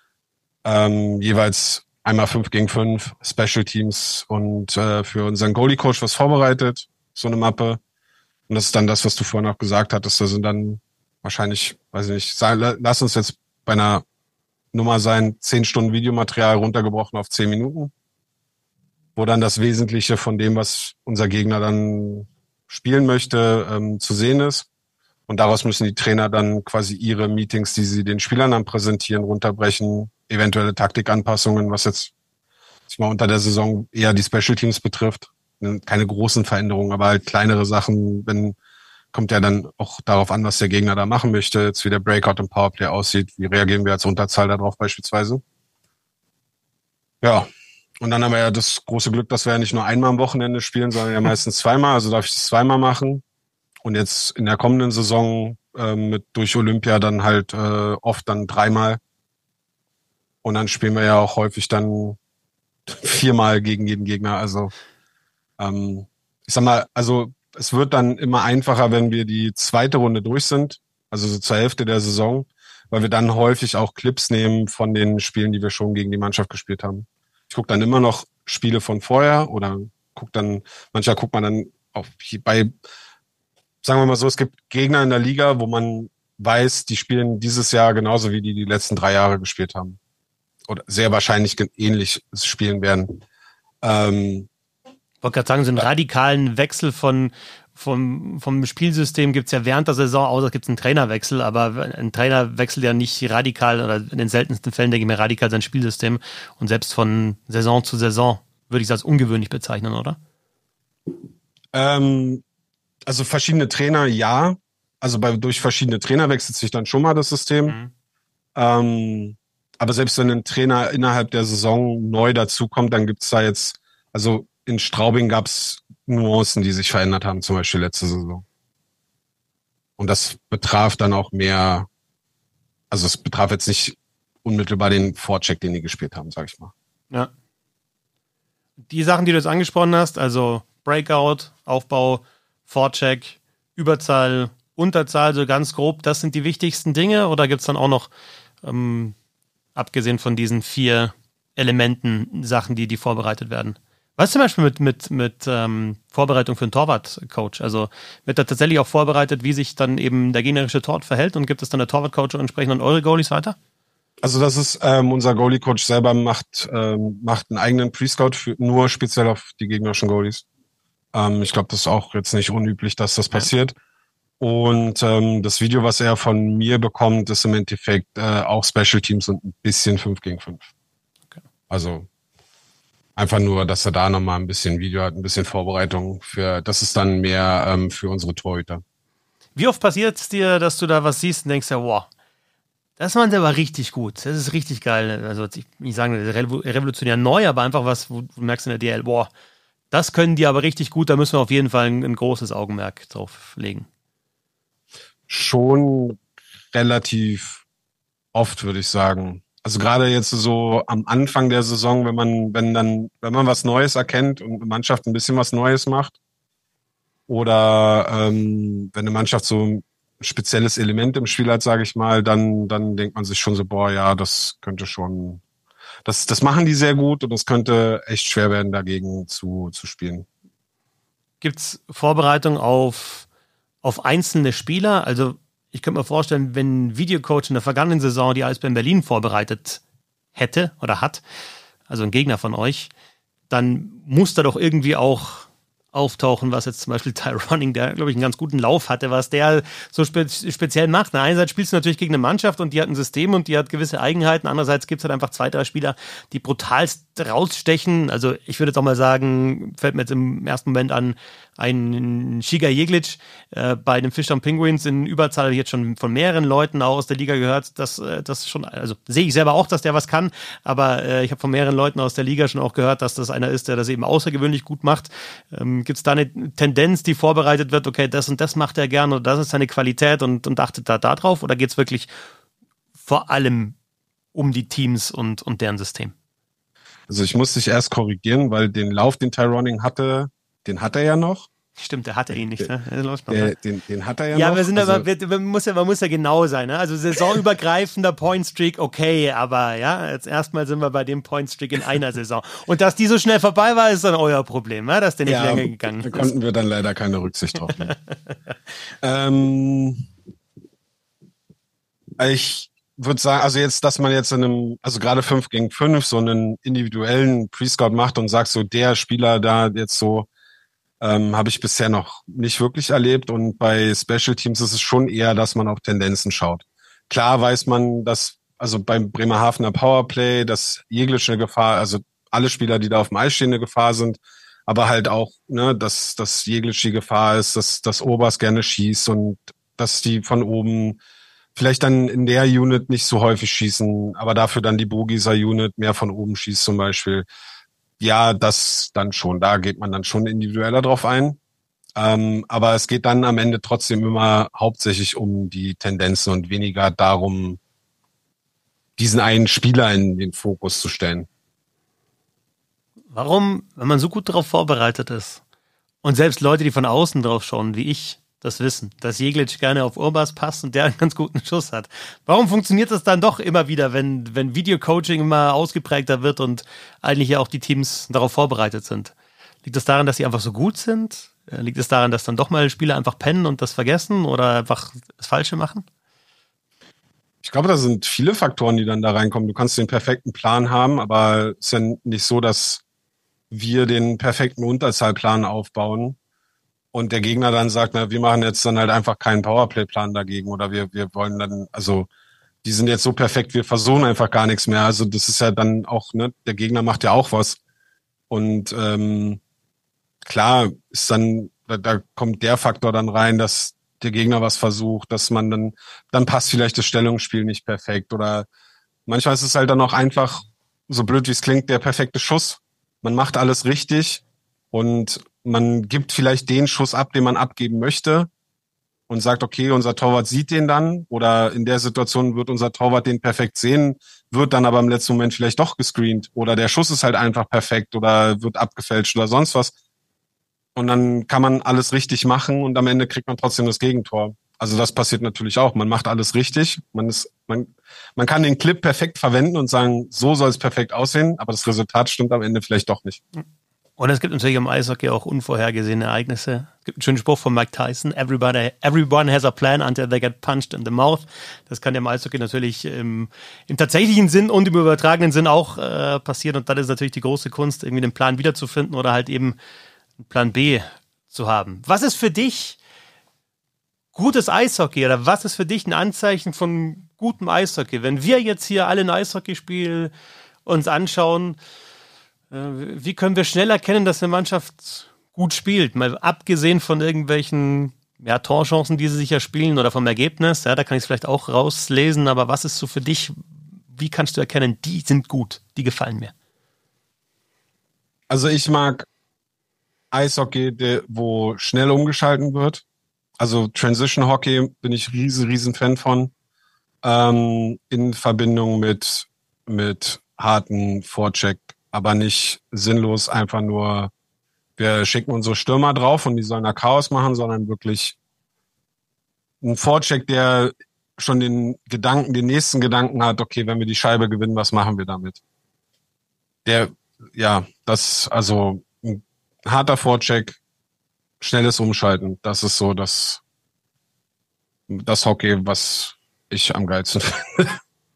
S2: jeweils einmal 5 gegen 5 Special Teams und für unseren Goalie Coach was vorbereitet, so eine Mappe. Und das ist dann das, was du vorhin auch gesagt hattest. Da sind dann wahrscheinlich, weiß ich nicht, lass uns jetzt bei einer Nummer sein, 10 Stunden Videomaterial runtergebrochen auf 10 Minuten, wo dann das Wesentliche von dem, was unser Gegner dann spielen möchte, zu sehen ist. Und daraus müssen die Trainer dann quasi ihre Meetings, die sie den Spielern dann präsentieren, runterbrechen, eventuelle Taktikanpassungen, was jetzt mal unter der Saison eher die Special Teams betrifft. Keine großen Veränderungen, aber halt kleinere Sachen, kommt ja dann auch darauf an, was der Gegner da machen möchte, jetzt wie der Breakout im Powerplay aussieht, wie reagieren wir als Unterzahl darauf beispielsweise. Ja, und dann haben wir ja das große Glück, dass wir ja nicht nur einmal am Wochenende spielen, sondern ja meistens zweimal, also darf ich das zweimal machen. Und jetzt in der kommenden Saison durch Olympia dann halt oft dann 3-mal. Und dann spielen wir ja auch häufig dann 4-mal gegen jeden Gegner. Also ich sag mal, also es wird dann immer einfacher, wenn wir die zweite Runde durch sind, also so zur Hälfte der Saison, weil wir dann häufig auch Clips nehmen von den Spielen, die wir schon gegen die Mannschaft gespielt haben. Ich gucke dann immer noch Spiele von vorher oder manchmal guckt man dann auch sagen wir mal so, es gibt Gegner in der Liga, wo man weiß, die spielen dieses Jahr genauso wie die letzten 3 Jahre gespielt haben. Oder sehr wahrscheinlich ähnlich spielen werden.
S1: Ich wollte gerade sagen, so einen radikalen Wechsel vom Spielsystem gibt es ja während der Saison, außer es gibt einen Trainerwechsel, aber ein Trainer wechselt ja nicht radikal oder in den seltensten Fällen, denke ich mir, radikal sein Spielsystem. Und selbst von Saison zu Saison würde ich es als ungewöhnlich bezeichnen, oder?
S2: Also verschiedene Trainer, ja. Also durch verschiedene Trainer wechselt sich dann schon mal das System. Aber selbst wenn ein Trainer innerhalb der Saison neu dazukommt, dann gibt's da jetzt, also in Straubing gab's Nuancen, die sich verändert haben, zum Beispiel letzte Saison. Und das betraf dann auch mehr, also es betraf jetzt nicht unmittelbar den Vorcheck, den die gespielt haben, sag ich mal.
S1: Ja. Die Sachen, die du jetzt angesprochen hast, also Breakout, Aufbau, Vorcheck, Überzahl, Unterzahl, so ganz grob, das sind die wichtigsten Dinge? Oder gibt's dann auch noch, abgesehen von diesen 4 Elementen, Sachen, die vorbereitet werden? Was zum Beispiel mit Vorbereitung für einen Torwart-Coach? Also wird da tatsächlich auch vorbereitet, wie sich dann eben der gegnerische Torwart verhält und gibt es dann der Torwart-Coach entsprechend an eure Goalies weiter?
S2: Also das ist, unser Goalie-Coach selber macht einen eigenen Pre-Scout nur speziell auf die gegnerischen Goalies. Ich glaube, das ist auch jetzt nicht unüblich, dass das passiert. Und das Video, was er von mir bekommt, ist im Endeffekt auch Special Teams und ein bisschen 5 gegen 5. Okay. Also einfach nur, dass er da nochmal ein bisschen Video hat, ein bisschen Vorbereitung das ist dann mehr für unsere Torhüter.
S1: Wie oft passiert es dir, dass du da was siehst und denkst, ja, wow, das waren sie aber richtig gut. Das ist richtig geil. Also ich sage, revolutionär neu, aber einfach was, wo du merkst in der DL, boah, das können die aber richtig gut, da müssen wir auf jeden Fall ein großes Augenmerk drauf legen.
S2: Schon relativ oft, würde ich sagen. Also gerade jetzt so am Anfang der Saison, wenn man was Neues erkennt und eine Mannschaft ein bisschen was Neues macht Oder wenn eine Mannschaft so ein spezielles Element im Spiel hat, sage ich mal, dann denkt man sich schon so, boah, ja, das könnte schon, das machen die sehr gut und das könnte echt schwer werden, dagegen zu spielen.
S1: Gibt es Vorbereitung auf einzelne Spieler? Also ich könnte mir vorstellen, wenn ein Videocoach in der vergangenen Saison die Eisbären Berlin vorbereitet hätte oder hat, also ein Gegner von euch, dann muss da doch irgendwie auch auftauchen, was jetzt zum Beispiel Ty Running, der, glaube ich, einen ganz guten Lauf hatte, was der so speziell macht. Einerseits spielst du natürlich gegen eine Mannschaft und die hat ein System und die hat gewisse Eigenheiten. Andererseits gibt es halt einfach 2, 3 Spieler, die brutalst rausstechen. Also ich würde jetzt auch mal sagen, fällt mir jetzt im ersten Moment an, ein Shiga Jeglic bei den Fischern Penguins in Überzahl jetzt schon von mehreren Leuten aus der Liga gehört, dass das schon, also sehe ich selber auch, dass der was kann, aber ich habe von mehreren Leuten aus der Liga schon auch gehört, dass das einer ist, der das eben außergewöhnlich gut macht. Gibt es da eine Tendenz, die vorbereitet wird, okay, das und das macht er gern oder das ist seine Qualität und achtet da drauf, oder geht es wirklich vor allem um die Teams und deren System?
S2: Also ich muss dich erst korrigieren, weil den Lauf, den Ty Running hatte, den hat er ja noch.
S1: Stimmt, der hatte ihn nicht. Ne?
S2: Den hat er ja
S1: noch. Ja,
S2: wir
S1: sind also, aber, man muss ja genau sein. Ne? Also saisonübergreifender Pointstreak, okay, aber ja, jetzt erstmal sind wir bei dem Pointstreak in einer Saison. Und dass die so schnell vorbei war, ist dann euer Problem, ne? Dass der nicht länger gegangen ist.
S2: Da konnten wir dann leider keine Rücksicht drauf nehmen. Ich würde sagen, also jetzt, dass man jetzt also gerade 5 gegen 5 so einen individuellen Pre-Scout macht und sagt, so der Spieler da jetzt so, habe ich bisher noch nicht wirklich erlebt. Und bei Special Teams ist es schon eher, dass man auf Tendenzen schaut. Klar weiß man, dass, also beim Bremerhavener Powerplay, dass jegliche Gefahr, also alle Spieler, die da auf dem Eis stehen, eine Gefahr sind, aber halt auch, ne, dass jegliche Gefahr ist, dass Obers gerne schießt und dass die von oben vielleicht dann in der Unit nicht so häufig schießen, aber dafür dann die Bogieser Unit mehr von oben schießt zum Beispiel. Ja, das dann schon. Da geht man dann schon individueller drauf ein. Aber es geht dann am Ende trotzdem immer hauptsächlich um die Tendenzen und weniger darum, diesen einen Spieler in den Fokus zu stellen.
S1: Warum, wenn man so gut darauf vorbereitet ist und selbst Leute, die von außen drauf schauen, wie ich, das wissen, dass Jeglic gerne auf Urbas passt und der einen ganz guten Schuss hat. Warum funktioniert das dann doch immer wieder, wenn Videocoaching immer ausgeprägter wird und eigentlich ja auch die Teams darauf vorbereitet sind? Liegt es daran, dass sie einfach so gut sind? Liegt es daran, dass dann doch mal Spieler einfach pennen und das vergessen oder einfach das Falsche machen?
S2: Ich glaube, da sind viele Faktoren, die dann da reinkommen. Du kannst den perfekten Plan haben, aber es ist ja nicht so, dass wir den perfekten Unterzahlplan aufbauen und der Gegner dann sagt, na, wir machen jetzt dann halt einfach keinen Powerplay-Plan dagegen oder wir wollen dann, also die sind jetzt so perfekt, wir versuchen einfach gar nichts mehr. Also das ist ja dann auch, ne, der Gegner macht ja auch was. Und klar ist dann, da kommt der Faktor dann rein, dass der Gegner was versucht, dass man dann passt vielleicht das Stellungsspiel nicht perfekt oder manchmal ist es halt dann auch einfach, so blöd wie es klingt, der perfekte Schuss. Man macht alles richtig und man gibt vielleicht den Schuss ab, den man abgeben möchte und sagt, okay, unser Torwart sieht den dann oder in der Situation wird unser Torwart den perfekt sehen, wird dann aber im letzten Moment vielleicht doch gescreent oder der Schuss ist halt einfach perfekt oder wird abgefälscht oder sonst was. Und dann kann man alles richtig machen und am Ende kriegt man trotzdem das Gegentor. Also das passiert natürlich auch. Man macht alles richtig. Man kann den Clip perfekt verwenden und sagen, so soll es perfekt aussehen, aber das Resultat stimmt am Ende vielleicht doch nicht.
S1: Und es gibt natürlich im Eishockey auch unvorhergesehene Ereignisse. Es gibt einen schönen Spruch von Mike Tyson: Everyone has a plan until they get punched in the mouth. Das kann ja im Eishockey natürlich im tatsächlichen Sinn und im übertragenen Sinn auch passieren. Und dann ist natürlich die große Kunst, irgendwie den Plan wiederzufinden oder halt eben einen Plan B zu haben. Was ist für dich gutes Eishockey oder was ist für dich ein Anzeichen von gutem Eishockey? Wenn wir jetzt hier alle ein Eishockeyspiel uns anschauen, wie können wir schnell erkennen, dass eine Mannschaft gut spielt? Mal abgesehen von irgendwelchen Torchancen, die sie sich erspielen oder vom Ergebnis, da kann ich es vielleicht auch rauslesen, aber was ist so für dich, wie kannst du erkennen, die sind gut, die gefallen mir?
S2: Also ich mag Eishockey, wo schnell umgeschalten wird. Also Transition Hockey bin ich riesen Fan von. In Verbindung mit harten Vorcheck, aber nicht sinnlos einfach nur wir schicken unsere Stürmer drauf und die sollen da Chaos machen, sondern wirklich ein Vorcheck, der schon den nächsten Gedanken hat, okay, wenn wir die Scheibe gewinnen, was machen wir damit? Der, ja, also ein harter Vorcheck, schnelles Umschalten, das ist so das Hockey, was ich am geilsten finde.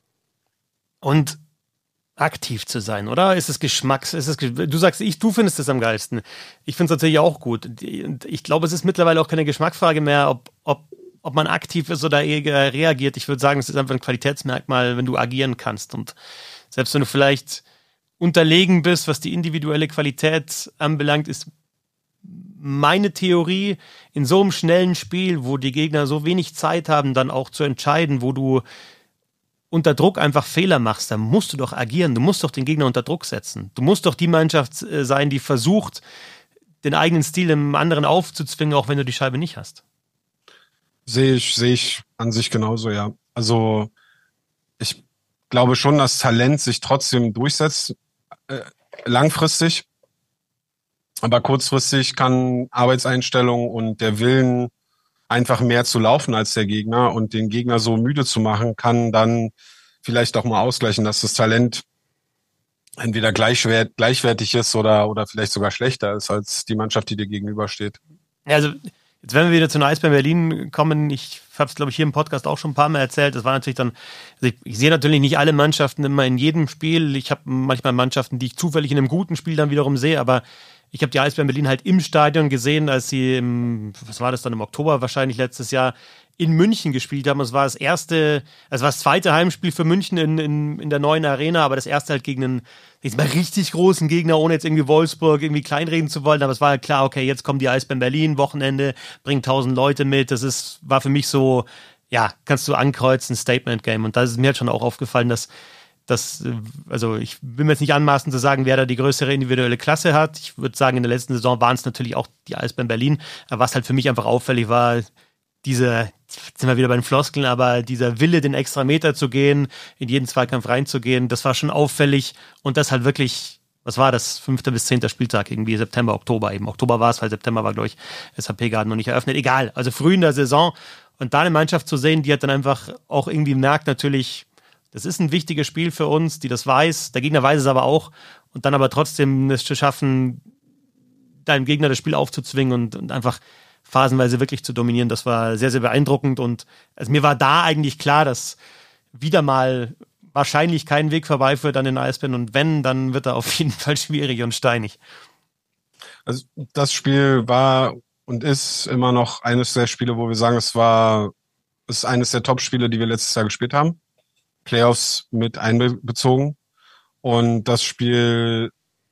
S1: Und aktiv zu sein, oder? Ist es du sagst, du findest es am geilsten. Ich finde es natürlich auch gut. Ich glaube, es ist mittlerweile auch keine Geschmacksfrage mehr, ob man aktiv ist oder eher reagiert. Ich würde sagen, es ist einfach ein Qualitätsmerkmal, wenn du agieren kannst. Und selbst wenn du vielleicht unterlegen bist, was die individuelle Qualität anbelangt, ist meine Theorie, in so einem schnellen Spiel, wo die Gegner so wenig Zeit haben, dann auch zu entscheiden, wo du unter Druck einfach Fehler machst, dann musst du doch agieren. Du musst doch den Gegner unter Druck setzen. Du musst doch die Mannschaft sein, die versucht, den eigenen Stil im anderen aufzuzwingen, auch wenn du die Scheibe nicht hast.
S2: Sehe ich an sich genauso, ja. Also ich glaube schon, dass Talent sich trotzdem durchsetzt, langfristig. Aber kurzfristig kann Arbeitseinstellung und der Willen, einfach mehr zu laufen als der Gegner und den Gegner so müde zu machen, kann dann vielleicht auch mal ausgleichen, dass das Talent entweder gleichwertig ist oder vielleicht sogar schlechter ist als die Mannschaft, die dir gegenübersteht.
S1: Also, jetzt wenn wir wieder zu den Eisbären Berlin kommen, ich habe es, glaube ich, hier im Podcast auch schon ein paar Mal erzählt, das war natürlich dann, also ich sehe natürlich nicht alle Mannschaften immer in jedem Spiel, ich habe manchmal Mannschaften, die ich zufällig in einem guten Spiel dann wiederum sehe, aber ich habe die Eisbären Berlin halt im Stadion gesehen, als sie was war das dann, im Oktober wahrscheinlich letztes Jahr, in München gespielt haben. Es war das zweite Heimspiel für München in der neuen Arena, aber das erste halt gegen einen jetzt mal richtig großen Gegner, ohne jetzt irgendwie Wolfsburg irgendwie kleinreden zu wollen. Aber es war halt klar, okay, jetzt kommen die Eisbären Berlin, Wochenende, bringen 1000 Leute mit. War für mich so, ja, kannst du ankreuzen, Statement-Game. Und da ist mir halt schon auch aufgefallen, also ich will mir jetzt nicht anmaßen zu sagen, wer da die größere individuelle Klasse hat. Ich würde sagen, in der letzten Saison waren es natürlich auch die Eisbären Berlin. Aber was halt für mich einfach auffällig war, jetzt sind wir wieder bei den Floskeln, aber dieser Wille, den extra Meter zu gehen, in jeden Zweikampf reinzugehen, das war schon auffällig und das halt wirklich, was war das, 5. bis 10. Spieltag, irgendwie September, Oktober eben. Oktober war es, weil September war, glaube ich, SAP gerade noch nicht eröffnet. Egal, also früh in der Saison und da eine Mannschaft zu sehen, die hat dann einfach auch irgendwie merkt natürlich, das ist ein wichtiges Spiel für uns, die das weiß, der Gegner weiß es aber auch und dann aber trotzdem es zu schaffen, deinem Gegner das Spiel aufzuzwingen und einfach phasenweise wirklich zu dominieren. Das war sehr, sehr beeindruckend und also mir war da eigentlich klar, dass wieder mal wahrscheinlich kein Weg vorbeiführt an den Eisbären und wenn, dann wird er auf jeden Fall schwierig und steinig.
S2: Also das Spiel war und ist immer noch eines der Spiele, wo wir sagen, es ist eines der Top-Spiele, die wir letztes Jahr gespielt haben. Playoffs mit einbezogen. Und das Spiel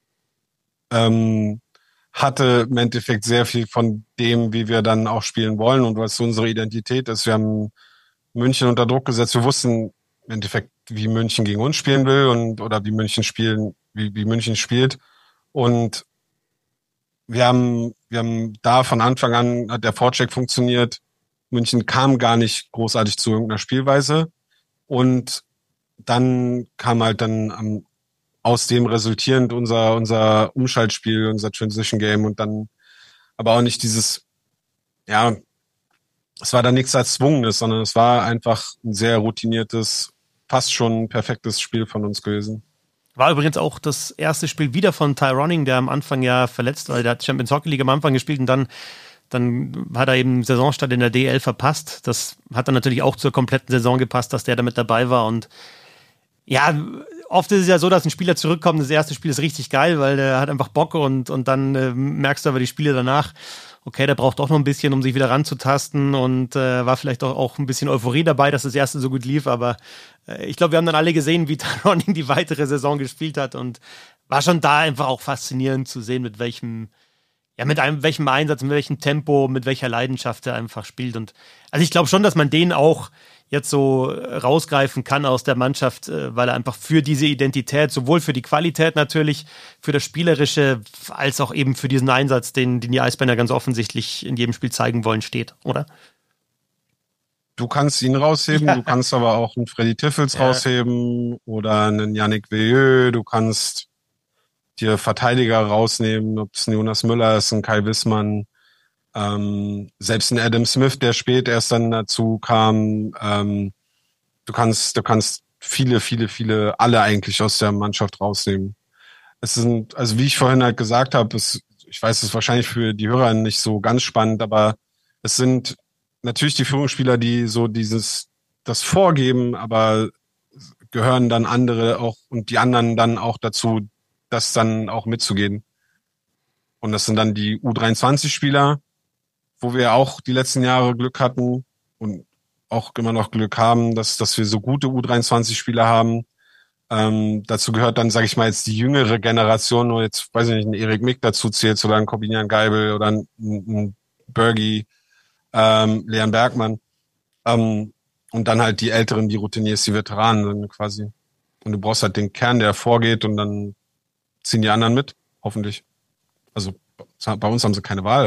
S2: hatte im Endeffekt sehr viel von dem, wie wir dann auch spielen wollen und was unsere Identität ist. Wir haben München unter Druck gesetzt. Wir wussten im Endeffekt, wie München gegen uns spielen will oder wie München spielt. Und wir haben da von Anfang an hat der Vorcheck funktioniert. München kam gar nicht großartig zu irgendeiner Spielweise. Und dann kam halt dann aus dem resultierend unser Umschaltspiel, unser Transition Game und dann aber auch nicht ja, es war dann nichts Erzwungenes, sondern es war einfach ein sehr routiniertes, fast schon perfektes Spiel von uns gewesen.
S1: War übrigens auch das erste Spiel wieder von Ty Ronning, der am Anfang ja verletzt war. Der hat Champions Hockey League am Anfang gespielt und dann hat er eben Saisonstart in der DL verpasst. Das hat dann natürlich auch zur kompletten Saison gepasst, dass der da mit dabei war und ja, oft ist es ja so, dass ein Spieler zurückkommt, das erste Spiel ist richtig geil, weil der hat einfach Bock und dann merkst du aber die Spiele danach, okay, der braucht doch noch ein bisschen, um sich wieder ranzutasten und war vielleicht auch ein bisschen Euphorie dabei, dass das erste so gut lief, aber ich glaube, wir haben dann alle gesehen, wie Taroning die weitere Saison gespielt hat und war schon da einfach auch faszinierend zu sehen, mit welchem Einsatz, mit welchem Tempo, mit welcher Leidenschaft er einfach spielt und also ich glaube schon, dass man den auch jetzt so rausgreifen kann aus der Mannschaft, weil er einfach für diese Identität, sowohl für die Qualität natürlich, für das Spielerische, als auch eben für diesen Einsatz, den die Eisbären ja ganz offensichtlich in jedem Spiel zeigen wollen, steht, oder?
S2: Du kannst ihn rausheben,
S1: Ja.
S2: du kannst aber auch einen Freddy Tiffels rausheben oder einen Yannick Veilleux, du kannst dir Verteidiger rausnehmen, ob es ein Jonas Müller ist, ein Kai Wissmann, selbst ein Adam Smith, der spät erst dann dazu kam. Du kannst viele, alle eigentlich aus der Mannschaft rausnehmen. Es sind, also wie ich vorhin halt gesagt habe, ich weiß, es ist wahrscheinlich für die Hörer nicht so ganz spannend, aber es sind natürlich die Führungsspieler, die so das vorgeben, aber gehören dann andere auch und die anderen dann auch dazu, das dann auch mitzugehen. Und das sind dann die U23-Spieler, wo wir auch die letzten Jahre Glück hatten und auch immer noch Glück haben, dass wir so gute U23-Spieler haben. Dazu gehört dann, sage ich mal, jetzt die jüngere Generation, nur jetzt, weiß ich nicht, ein Erik Mick dazu zählt oder ein Corbinian Geibel oder ein Bergi, Leon Bergmann. Und dann halt die Älteren, die Routiniers, die Veteranen dann quasi. Und du brauchst halt den Kern, der vorgeht und dann ziehen die anderen mit, hoffentlich. Also bei uns haben sie keine Wahl.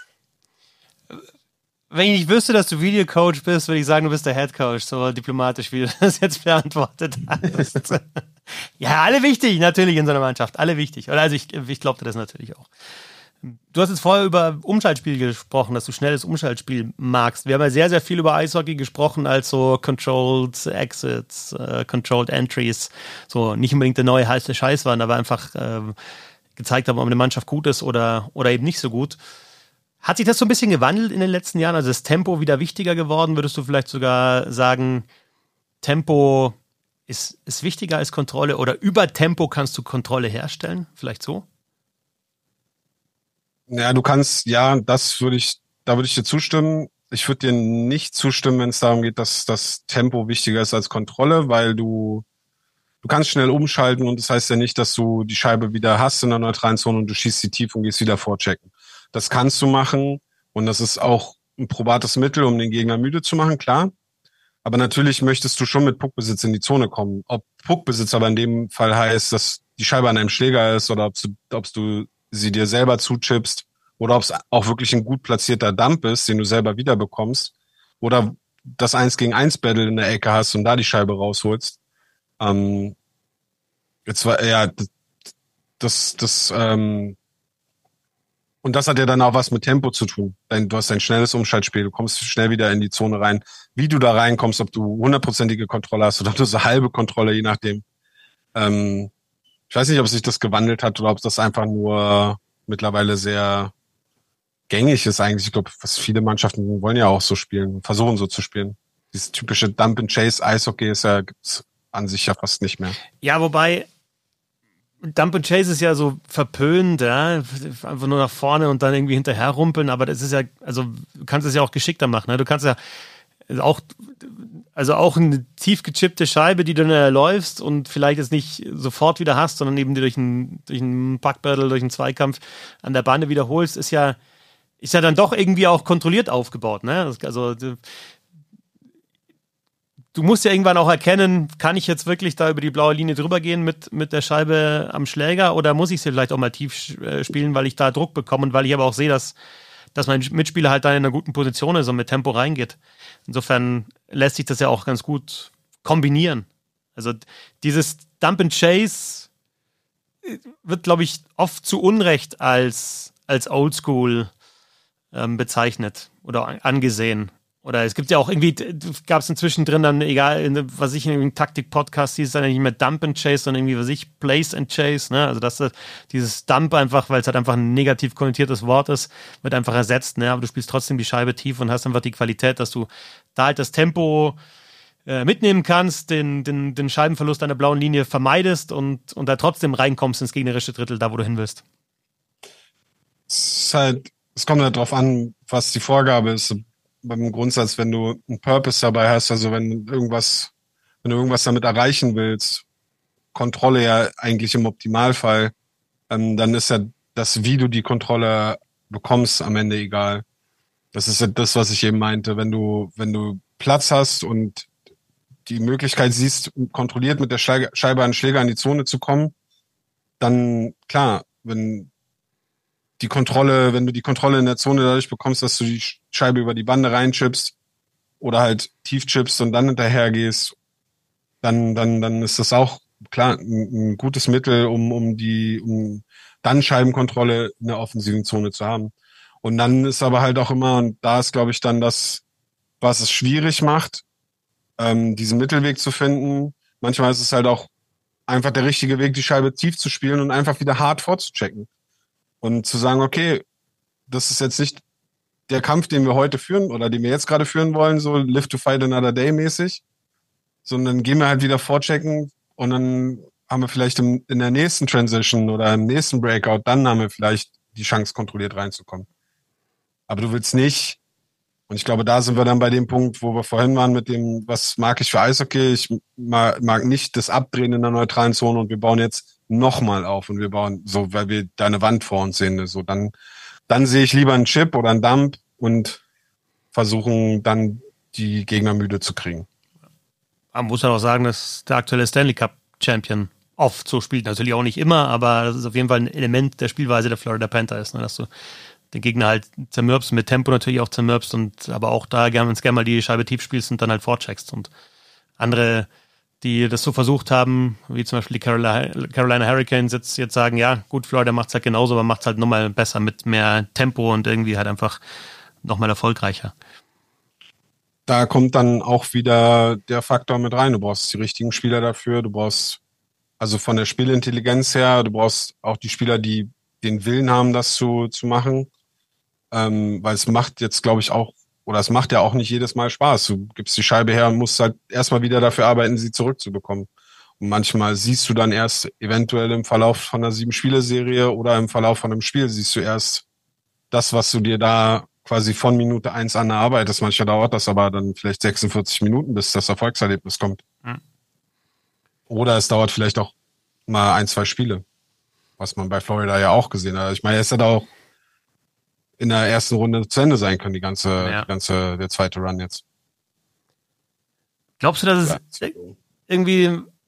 S1: Wenn ich nicht wüsste, dass du Videocoach bist, würde ich sagen, du bist der Headcoach, so diplomatisch, wie du das jetzt beantwortet hast. Ja, alle wichtig, natürlich in so einer Mannschaft, alle wichtig. Also ich glaubte das natürlich auch. Du hast jetzt vorher über Umschaltspiel gesprochen, dass du schnelles Umschaltspiel magst. Wir haben ja sehr, sehr viel über Eishockey gesprochen, als so Controlled Exits, Controlled Entries, so nicht unbedingt der neue heiße Scheiß waren, aber einfach gezeigt haben, ob eine Mannschaft gut ist oder eben nicht so gut. Hat sich das so ein bisschen gewandelt in den letzten Jahren? Also ist Tempo wieder wichtiger geworden? Würdest du vielleicht sogar sagen, Tempo ist wichtiger als Kontrolle oder über Tempo kannst du Kontrolle herstellen? Vielleicht so?
S2: Ja, da würde ich dir zustimmen. Ich würde dir nicht zustimmen, wenn es darum geht, dass das Tempo wichtiger ist als Kontrolle, weil du kannst schnell umschalten und das heißt ja nicht, dass du die Scheibe wieder hast in der neutralen Zone und du schießt sie tief und gehst wieder vorchecken. Das kannst du machen und das ist auch ein probates Mittel, um den Gegner müde zu machen, klar. Aber natürlich möchtest du schon mit Puckbesitz in die Zone kommen. Ob Puckbesitz aber in dem Fall heißt, dass die Scheibe an einem Schläger ist oder ob du sie dir selber zuchippst oder ob es auch wirklich ein gut platzierter Dump ist, den du selber wiederbekommst oder das 1-gegen-1 Battle in der Ecke hast und da die Scheibe rausholst. Ähm, jetzt war ja das und das hat ja dann auch was mit Tempo zu tun. Du hast ein schnelles Umschaltspiel, du kommst schnell wieder in die Zone rein. Wie du da reinkommst, ob du 100%ige Kontrolle hast oder ob du so halbe Kontrolle, je nachdem. Ähm, Ich weiß nicht, ob sich das gewandelt hat oder ob das einfach nur mittlerweile sehr gängig ist eigentlich. Ich glaube, was viele Mannschaften wollen ja auch so spielen, versuchen so zu spielen. Dieses typische Dump-and-Chase-Eishockey gibt's an sich ja fast nicht mehr.
S1: Ja, wobei Dump and Chase ist ja so verpönt, ja, einfach nur nach vorne und dann irgendwie hinterher rumpeln, aber das ist ja, also du kannst es ja auch geschickter machen, ne? Du kannst ja auch, also auch eine tief gechippte Scheibe, die du dann erläufst und vielleicht jetzt nicht sofort wieder hast, sondern eben die durch einen Puck-Battle, durch einen Zweikampf an der Bande wiederholst, ist ja dann doch irgendwie auch kontrolliert aufgebaut, ne? Also du musst ja irgendwann auch erkennen, kann ich jetzt wirklich da über die blaue Linie drüber gehen mit der Scheibe am Schläger oder muss ich sie vielleicht auch mal tief spielen, weil ich da Druck bekomme und weil ich aber auch sehe, dass mein Mitspieler halt da in einer guten Position ist und mit Tempo reingeht. Insofern lässt sich das ja auch ganz gut kombinieren. Also dieses Dump and Chase wird, glaube ich, oft zu Unrecht als Oldschool bezeichnet oder angesehen. Oder es gibt ja auch irgendwie, gab es inzwischen drin dann, egal, was ich in einem Taktik-Podcast hieß, dann nicht mehr Dump and Chase, sondern irgendwie, was ich, Place and Chase, ne? Also das dieses Dump einfach, weil es halt einfach ein negativ konnotiertes Wort ist, wird einfach ersetzt, ne? Aber du spielst trotzdem die Scheibe tief und hast einfach die Qualität, dass du da halt das Tempo mitnehmen kannst, den Scheibenverlust an der blauen Linie vermeidest und da trotzdem reinkommst ins gegnerische Drittel, da wo du hin willst.
S2: Es kommt halt drauf an, was die Vorgabe ist. Beim Grundsatz, wenn du einen Purpose dabei hast, also wenn du irgendwas damit erreichen willst, Kontrolle ja eigentlich im Optimalfall, dann ist ja das, wie du die Kontrolle bekommst, am Ende egal. Das ist ja das, was ich eben meinte. Wenn du Platz hast und die Möglichkeit siehst, kontrolliert mit der Scheibe an Schläger in die Zone zu kommen, dann klar, wenn du die Kontrolle in der Zone dadurch bekommst, dass du die Scheibe über die Bande reinchippst oder halt tief chippst und dann hinterher gehst, dann ist das auch klar ein gutes Mittel, um dann Scheibenkontrolle in der offensiven Zone zu haben. Und dann ist aber halt auch immer, und da ist, glaube ich, dann das, was es schwierig macht, diesen Mittelweg zu finden. Manchmal ist es halt auch einfach der richtige Weg, die Scheibe tief zu spielen und einfach wieder hart vorzuchecken. Und zu sagen, okay, das ist jetzt nicht der Kampf, den wir heute führen oder den wir jetzt gerade führen wollen, so live to fight another day mäßig, sondern gehen wir halt wieder vorchecken und dann haben wir vielleicht in der nächsten Transition oder im nächsten Breakout, dann haben wir vielleicht die Chance, kontrolliert reinzukommen. Aber du willst nicht, und ich glaube, da sind wir dann bei dem Punkt, wo wir vorhin waren mit dem, was mag ich für Eishockey? Ich mag nicht das Abdrehen in der neutralen Zone und wir bauen jetzt nochmal auf und wir bauen so, weil wir da eine Wand vor uns sehen. So, dann sehe ich lieber einen Chip oder einen Dump und versuchen dann die Gegner müde zu kriegen.
S1: Man muss ja auch sagen, dass der aktuelle Stanley Cup Champion oft so spielt. Natürlich auch nicht immer, aber das ist auf jeden Fall ein Element der Spielweise der Florida Panthers, ne? Dass du den Gegner halt zermürbst, mit Tempo natürlich auch zermürbst und aber auch da gerne mal die Scheibe tief spielst und dann halt vorcheckst. Und andere, die das so versucht haben, wie zum Beispiel die Carolina Hurricanes jetzt sagen, ja gut, Florida macht's halt genauso, aber macht's halt nochmal besser mit mehr Tempo und irgendwie halt einfach nochmal erfolgreicher.
S2: Da kommt dann auch wieder der Faktor mit rein. Du brauchst die richtigen Spieler dafür. Du brauchst also von der Spielintelligenz her, du brauchst auch die Spieler, die den Willen haben, das zu machen. Weil es macht jetzt, glaube ich, auch, oder es macht ja auch nicht jedes Mal Spaß. Du gibst die Scheibe her und musst halt erstmal wieder dafür arbeiten, sie zurückzubekommen. Und manchmal siehst du dann erst eventuell im Verlauf von einer 7-Spiele-Serie oder im Verlauf von einem Spiel siehst du erst das, was du dir da quasi von Minute 1 an erarbeitest. Manchmal dauert das aber dann vielleicht 46 Minuten, bis das Erfolgserlebnis kommt. Mhm. Oder es dauert vielleicht auch mal 1, 2 Spiele, was man bei Florida ja auch gesehen hat. Ich meine, es hätte auch in der ersten Runde zu Ende sein können, der zweite Run jetzt.
S1: Glaubst du, dass es irgendwie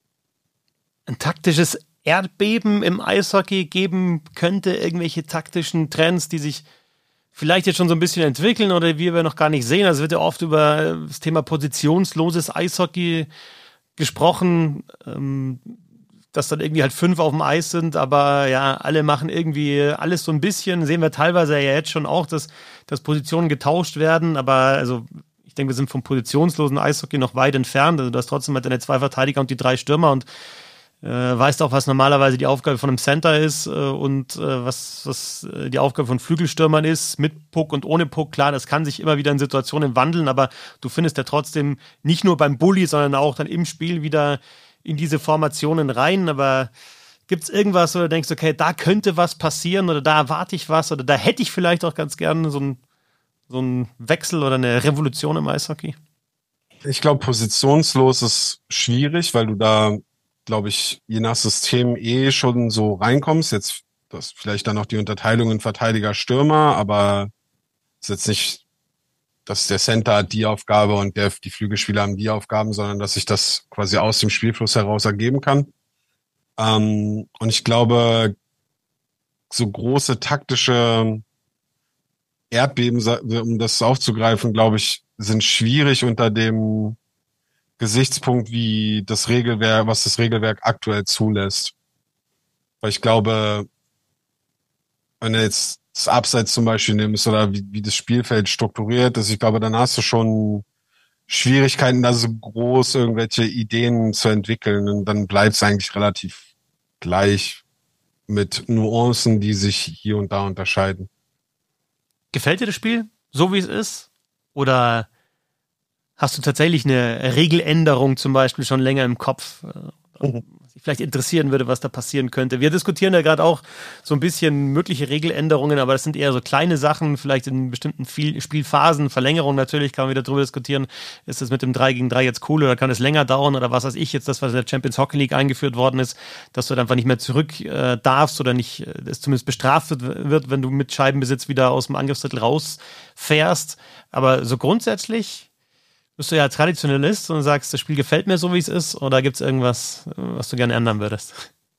S1: ein taktisches Erdbeben im Eishockey geben könnte? Irgendwelche taktischen Trends, die sich vielleicht jetzt schon so ein bisschen entwickeln oder wie wir noch gar nicht sehen? Also es wird ja oft über das Thema positionsloses Eishockey gesprochen, dass dann irgendwie halt 5 auf dem Eis sind, aber ja, alle machen irgendwie alles so ein bisschen. Sehen wir teilweise ja jetzt schon auch, dass Positionen getauscht werden, aber also ich denke, wir sind vom positionslosen Eishockey noch weit entfernt. Also du hast trotzdem halt deine 2 Verteidiger und die 3 Stürmer und weißt auch, was normalerweise die Aufgabe von einem Center ist und was die Aufgabe von Flügelstürmern ist, mit Puck und ohne Puck. Klar, das kann sich immer wieder in Situationen wandeln, aber du findest ja trotzdem nicht nur beim Bully, sondern auch dann im Spiel wieder in diese Formationen rein. Aber gibt's irgendwas, wo du denkst, okay, da könnte was passieren oder da erwarte ich was oder da hätte ich vielleicht auch ganz gerne so ein Wechsel oder eine Revolution im Eishockey?
S2: Ich glaube, positionslos ist schwierig, weil du da, glaube ich, je nach System schon so reinkommst. Jetzt das vielleicht dann noch die Unterteilung in Verteidiger, Stürmer, aber es ist jetzt nicht, dass der Center hat die Aufgabe und die Flügelspieler haben die Aufgaben, sondern dass sich das quasi aus dem Spielfluss heraus ergeben kann. Und ich glaube, so große taktische Erdbeben, um das aufzugreifen, glaube ich, sind schwierig unter dem Gesichtspunkt, wie das Regelwerk, was das Regelwerk aktuell zulässt. Weil ich glaube, wenn du jetzt das Abseits zum Beispiel nimmst oder wie das Spielfeld strukturiert ist, ich glaube, dann hast du schon Schwierigkeiten, da so groß irgendwelche Ideen zu entwickeln und dann bleibt es eigentlich relativ gleich mit Nuancen, die sich hier und da unterscheiden.
S1: Gefällt dir das Spiel, so wie es ist? Oder hast du tatsächlich eine Regeländerung zum Beispiel schon länger im Kopf? Was dich vielleicht interessieren würde, was da passieren könnte. Wir diskutieren ja gerade auch so ein bisschen mögliche Regeländerungen, aber das sind eher so kleine Sachen, vielleicht in bestimmten Spielphasen, Verlängerung natürlich, kann man wieder drüber diskutieren. Ist das mit dem 3 gegen 3 jetzt cool oder kann es länger dauern oder was weiß ich jetzt, das, was in der Champions Hockey League eingeführt worden ist, dass du einfach nicht mehr zurück darfst oder nicht, es zumindest bestraft wird, wenn du mit Scheibenbesitz wieder aus dem Angriffsdrittel rausfährst. Aber so grundsätzlich bist du ja Traditionalist und sagst, das Spiel gefällt mir so, wie es ist, oder gibt es irgendwas, was du gerne ändern würdest?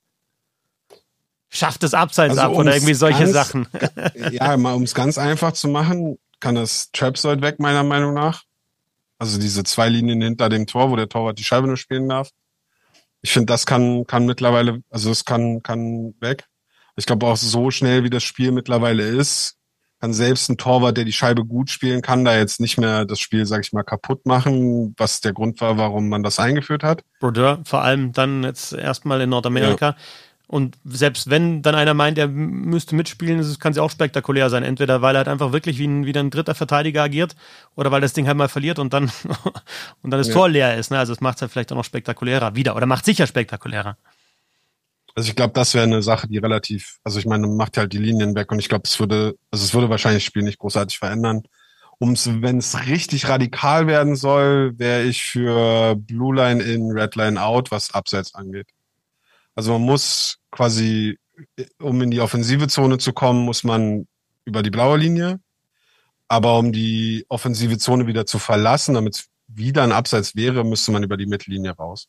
S1: Schafft es Abseits ab oder irgendwie solche Sachen?
S2: Ja, mal um es ganz einfach zu machen, kann das Trapsoid weg, meiner Meinung nach. Also diese 2 Linien hinter dem Tor, wo der Torwart die Scheibe nur spielen darf. Ich finde, das kann mittlerweile, also es kann weg. Ich glaube auch so schnell, wie das Spiel mittlerweile ist, kann selbst ein Torwart, der die Scheibe gut spielen kann, da jetzt nicht mehr das Spiel, sag ich mal, kaputt machen, was der Grund war, warum man das eingeführt hat.
S1: Brodeur, vor allem dann jetzt erstmal in
S2: Ja,
S1: Nordamerika. Und selbst wenn dann einer meint, er müsste mitspielen, kann es ja auch spektakulär sein. Entweder weil er halt einfach wirklich wie ein dritter Verteidiger agiert oder weil das Ding halt mal verliert und dann, und dann das
S2: ja.
S1: Tor leer ist. Ne? Also es macht es halt vielleicht auch noch spektakulärer wieder oder macht sicher spektakulärer.
S2: Also ich glaube, das wäre eine Sache, die relativ, also ich meine, man macht halt die Linien weg und ich glaube, es würde wahrscheinlich das Spiel nicht großartig verändern. Wenn es richtig radikal werden soll, wäre ich für Blue Line in, Red Line out, was Abseits angeht. Also man muss quasi, um in die offensive Zone zu kommen, muss man über die blaue Linie. Aber um die offensive Zone wieder zu verlassen, damit es wieder ein Abseits wäre, müsste man über die Mittellinie raus.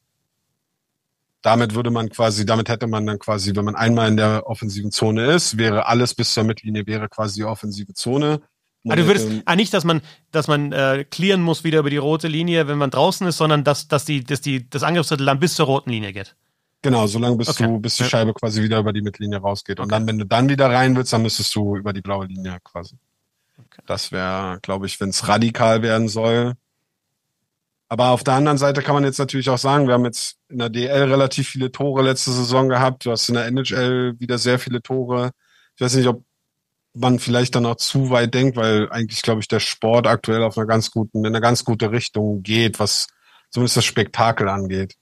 S2: Damit hätte man dann quasi, wenn man einmal in der offensiven Zone ist, wäre alles bis zur Mittellinie wäre quasi die offensive Zone.
S1: Ah,
S2: Man
S1: du würdest,
S2: hätte,
S1: nicht, dass man clearen muss wieder über die rote Linie, wenn man draußen ist, sondern dass das Angriffsdrittel dann bis zur roten Linie geht.
S2: genau, solange
S1: Okay.
S2: bis die Scheibe quasi wieder über die Mittellinie rausgeht. Und
S1: Okay.
S2: dann, wenn du dann wieder rein willst, dann müsstest du über die blaue Linie quasi.
S1: Okay.
S2: Das wäre, glaube ich, wenn es radikal werden soll. Aber auf der anderen Seite kann man jetzt natürlich auch sagen, wir haben jetzt in der DL relativ viele Tore letzte Saison gehabt. Du hast in der NHL wieder sehr viele Tore. Ich weiß nicht, ob man vielleicht dann auch zu weit denkt, weil eigentlich, glaube ich, der Sport aktuell in eine ganz gute Richtung geht, was zumindest das Spektakel angeht.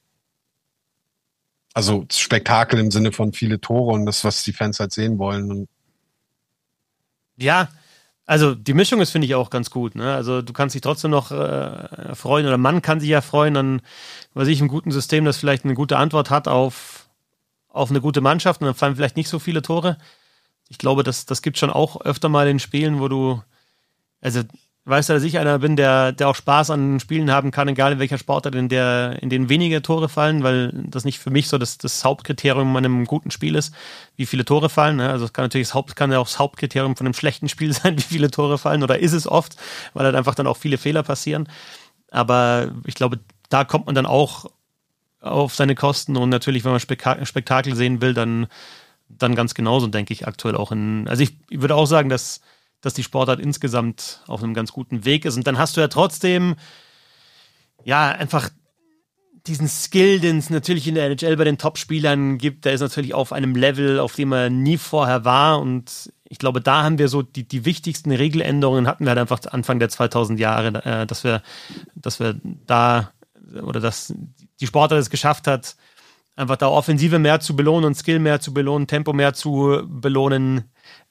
S2: Also Spektakel im Sinne von viele Tore und das, was die Fans halt sehen wollen. Und
S1: Ja, also die Mischung ist, finde ich, auch ganz gut. Ne? Also du kannst dich trotzdem noch freuen oder man kann sich ja freuen an, weiß ich, einem guten System, das vielleicht eine gute Antwort hat auf eine gute Mannschaft und dann fallen vielleicht nicht so viele Tore. Ich glaube, das gibt schon auch öfter mal in Spielen, wo du, also weißt du, dass ich einer bin, der auch Spaß an Spielen haben kann, egal in welcher Sportart, in denen weniger Tore fallen, weil das nicht für mich so das Hauptkriterium an einem guten Spiel ist, wie viele Tore fallen. Ne? Also es kann natürlich kann ja auch das Hauptkriterium von einem schlechten Spiel sein, wie viele Tore fallen, oder ist es oft, weil halt einfach dann auch viele Fehler passieren. Aber ich glaube, da kommt man dann auch auf seine Kosten und natürlich, wenn man Spektakel sehen will, dann ganz genauso, denke ich, aktuell auch also ich würde auch sagen, dass die Sportart insgesamt auf einem ganz guten Weg ist. Und dann hast du ja trotzdem, ja, einfach diesen Skill, den es natürlich in der NHL bei den Top-Spielern gibt, der ist natürlich auf einem Level, auf dem er nie vorher war. Und ich glaube, da haben wir so die wichtigsten Regeländerungen hatten wir halt einfach Anfang der 2000 Jahre, dass wir da, oder dass die Sportart es geschafft hat, einfach da Offensive mehr zu belohnen und Skill mehr zu belohnen, Tempo mehr zu belohnen,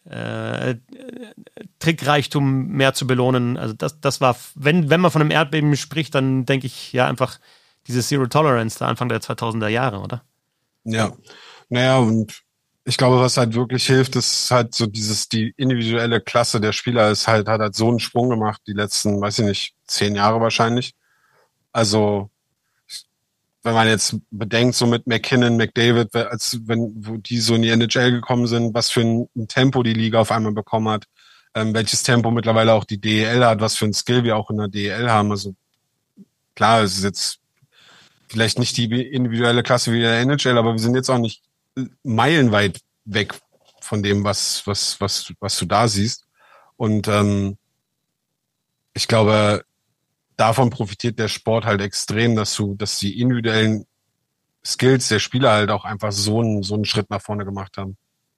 S1: Trickreichtum mehr zu belohnen. Also das war, wenn man von einem Erdbeben spricht, dann denke ich ja einfach diese Zero Tolerance da Anfang der 2000er Jahre, oder?
S2: ja, naja, und ich glaube, was halt wirklich hilft, ist halt so die individuelle Klasse der Spieler hat halt so einen Sprung gemacht, die letzten, weiß ich nicht, 10 Jahre wahrscheinlich. Also, wenn man jetzt bedenkt, so mit McKinnon, McDavid, wo die so in die NHL gekommen sind, was für ein Tempo die Liga auf einmal bekommen hat, welches Tempo mittlerweile auch die DEL hat, was für ein Skill wir auch in der DEL haben. Also klar, es ist jetzt vielleicht nicht die individuelle Klasse wie in der NHL, aber wir sind jetzt auch nicht meilenweit weg von dem, was du da siehst. Und ich glaube, davon profitiert der Sport halt extrem, dass die individuellen Skills der Spieler halt auch einfach so einen Schritt nach vorne gemacht haben.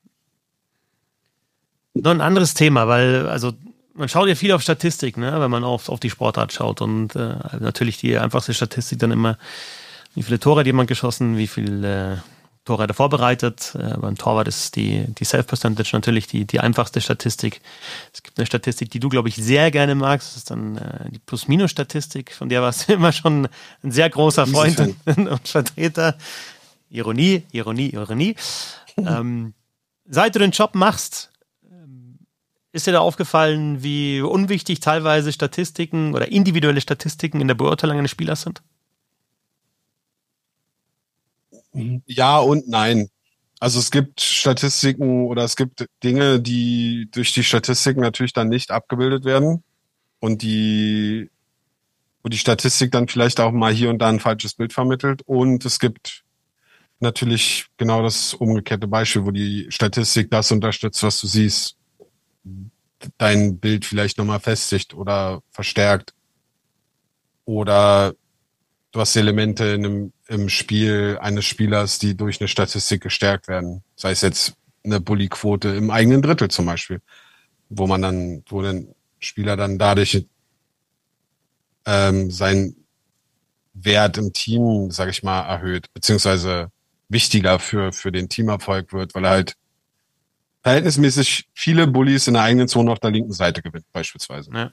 S1: Noch ein anderes Thema, weil, also, man schaut ja viel auf Statistik, ne, wenn man auf die Sportart schaut und natürlich die einfachste Statistik dann immer, wie viele Tore hat jemand geschossen, wie viele Tore hat er vorbereitet. Beim Torwart ist die Save-Percentage natürlich die einfachste Statistik. Es gibt eine Statistik, die du, glaube ich, sehr gerne magst. Das ist dann die Plus-Minus-Statistik, von der warst du immer schon ein sehr großer Freund und Vertreter. Ironie, Ironie, Ironie. Seit du den Job machst, ist dir da aufgefallen, wie unwichtig teilweise Statistiken oder individuelle Statistiken in der Beurteilung eines Spielers sind?
S2: Ja und nein. Also es gibt Statistiken oder es gibt Dinge, die durch die Statistiken natürlich dann nicht abgebildet werden und wo die Statistik dann vielleicht auch mal hier und da ein falsches Bild vermittelt. Und es gibt natürlich genau das umgekehrte Beispiel, wo die Statistik das unterstützt, was du siehst, dein Bild vielleicht nochmal festigt oder verstärkt. Oder du hast Elemente im Spiel eines Spielers, die durch eine Statistik gestärkt werden. Sei es jetzt eine Bully-Quote im eigenen Drittel zum Beispiel, wo der Spieler dann dadurch seinen Wert im Team, sag ich mal, erhöht, beziehungsweise wichtiger für den Teamerfolg wird, weil er halt verhältnismäßig viele Bullies in der eigenen Zone auf der linken Seite gewinnt, beispielsweise.
S1: Ja.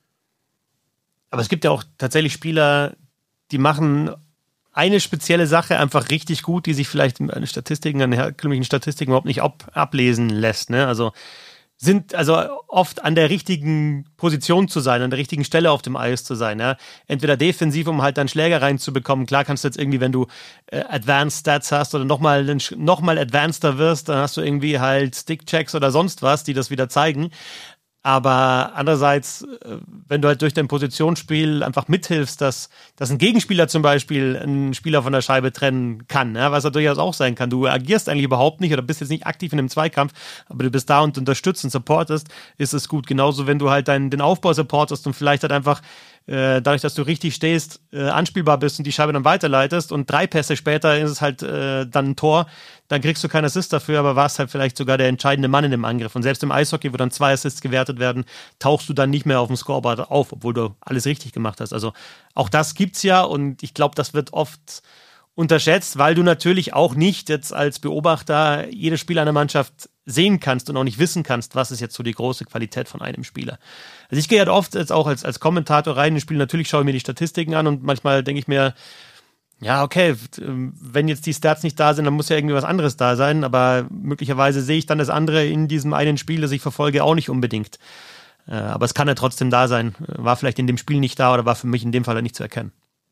S1: Aber es gibt ja auch tatsächlich Spieler, die machen eine spezielle Sache einfach richtig gut, die sich vielleicht in Statistiken, an herkömmlichen Statistiken überhaupt nicht ablesen lässt. Ne? Also sind also oft an der richtigen Position zu sein, an der richtigen Stelle auf dem Eis zu sein. Ja? Entweder defensiv, um halt dann Schläger reinzubekommen. Klar kannst du jetzt irgendwie, wenn du Advanced Stats hast oder nochmal advanceder wirst, dann hast du irgendwie halt Stick-Checks oder sonst was, die das wieder zeigen. Aber andererseits, wenn du halt durch dein Positionsspiel einfach mithilfst, dass ein Gegenspieler zum Beispiel einen Spieler von der Scheibe trennen kann, ja, was ja durchaus auch sein kann. Du agierst eigentlich überhaupt nicht oder bist jetzt nicht aktiv in einem Zweikampf, aber du bist da und unterstützt und supportest, ist es gut. Genauso, wenn du halt den Aufbau supportest und vielleicht halt einfach dadurch, dass du richtig stehst, anspielbar bist und die Scheibe dann weiterleitest und 3 Pässe später ist es halt dann ein Tor, dann kriegst du keinen Assist dafür, aber warst halt vielleicht sogar der entscheidende Mann in dem Angriff. Und selbst im Eishockey, wo dann 2 Assists gewertet werden, tauchst du dann nicht mehr auf dem Scoreboard auf, obwohl du alles richtig gemacht hast. Also auch das gibt's ja und ich glaube, das wird oft unterschätzt, weil du natürlich auch nicht jetzt als Beobachter jedes Spiel einer Mannschaft sehen kannst und auch nicht wissen kannst, was ist jetzt so die große Qualität von einem Spieler. Also ich gehe halt oft jetzt auch als Kommentator rein in Spiel, natürlich schaue ich mir die Statistiken an und manchmal denke ich mir, ja, okay, wenn jetzt die Stats nicht da sind, dann muss ja irgendwie was anderes da sein, aber möglicherweise sehe ich dann das andere in diesem einen Spiel, das ich verfolge, auch nicht unbedingt. Aber es kann ja trotzdem da sein. War vielleicht in dem Spiel nicht da oder war für mich in dem Fall nicht zu erkennen.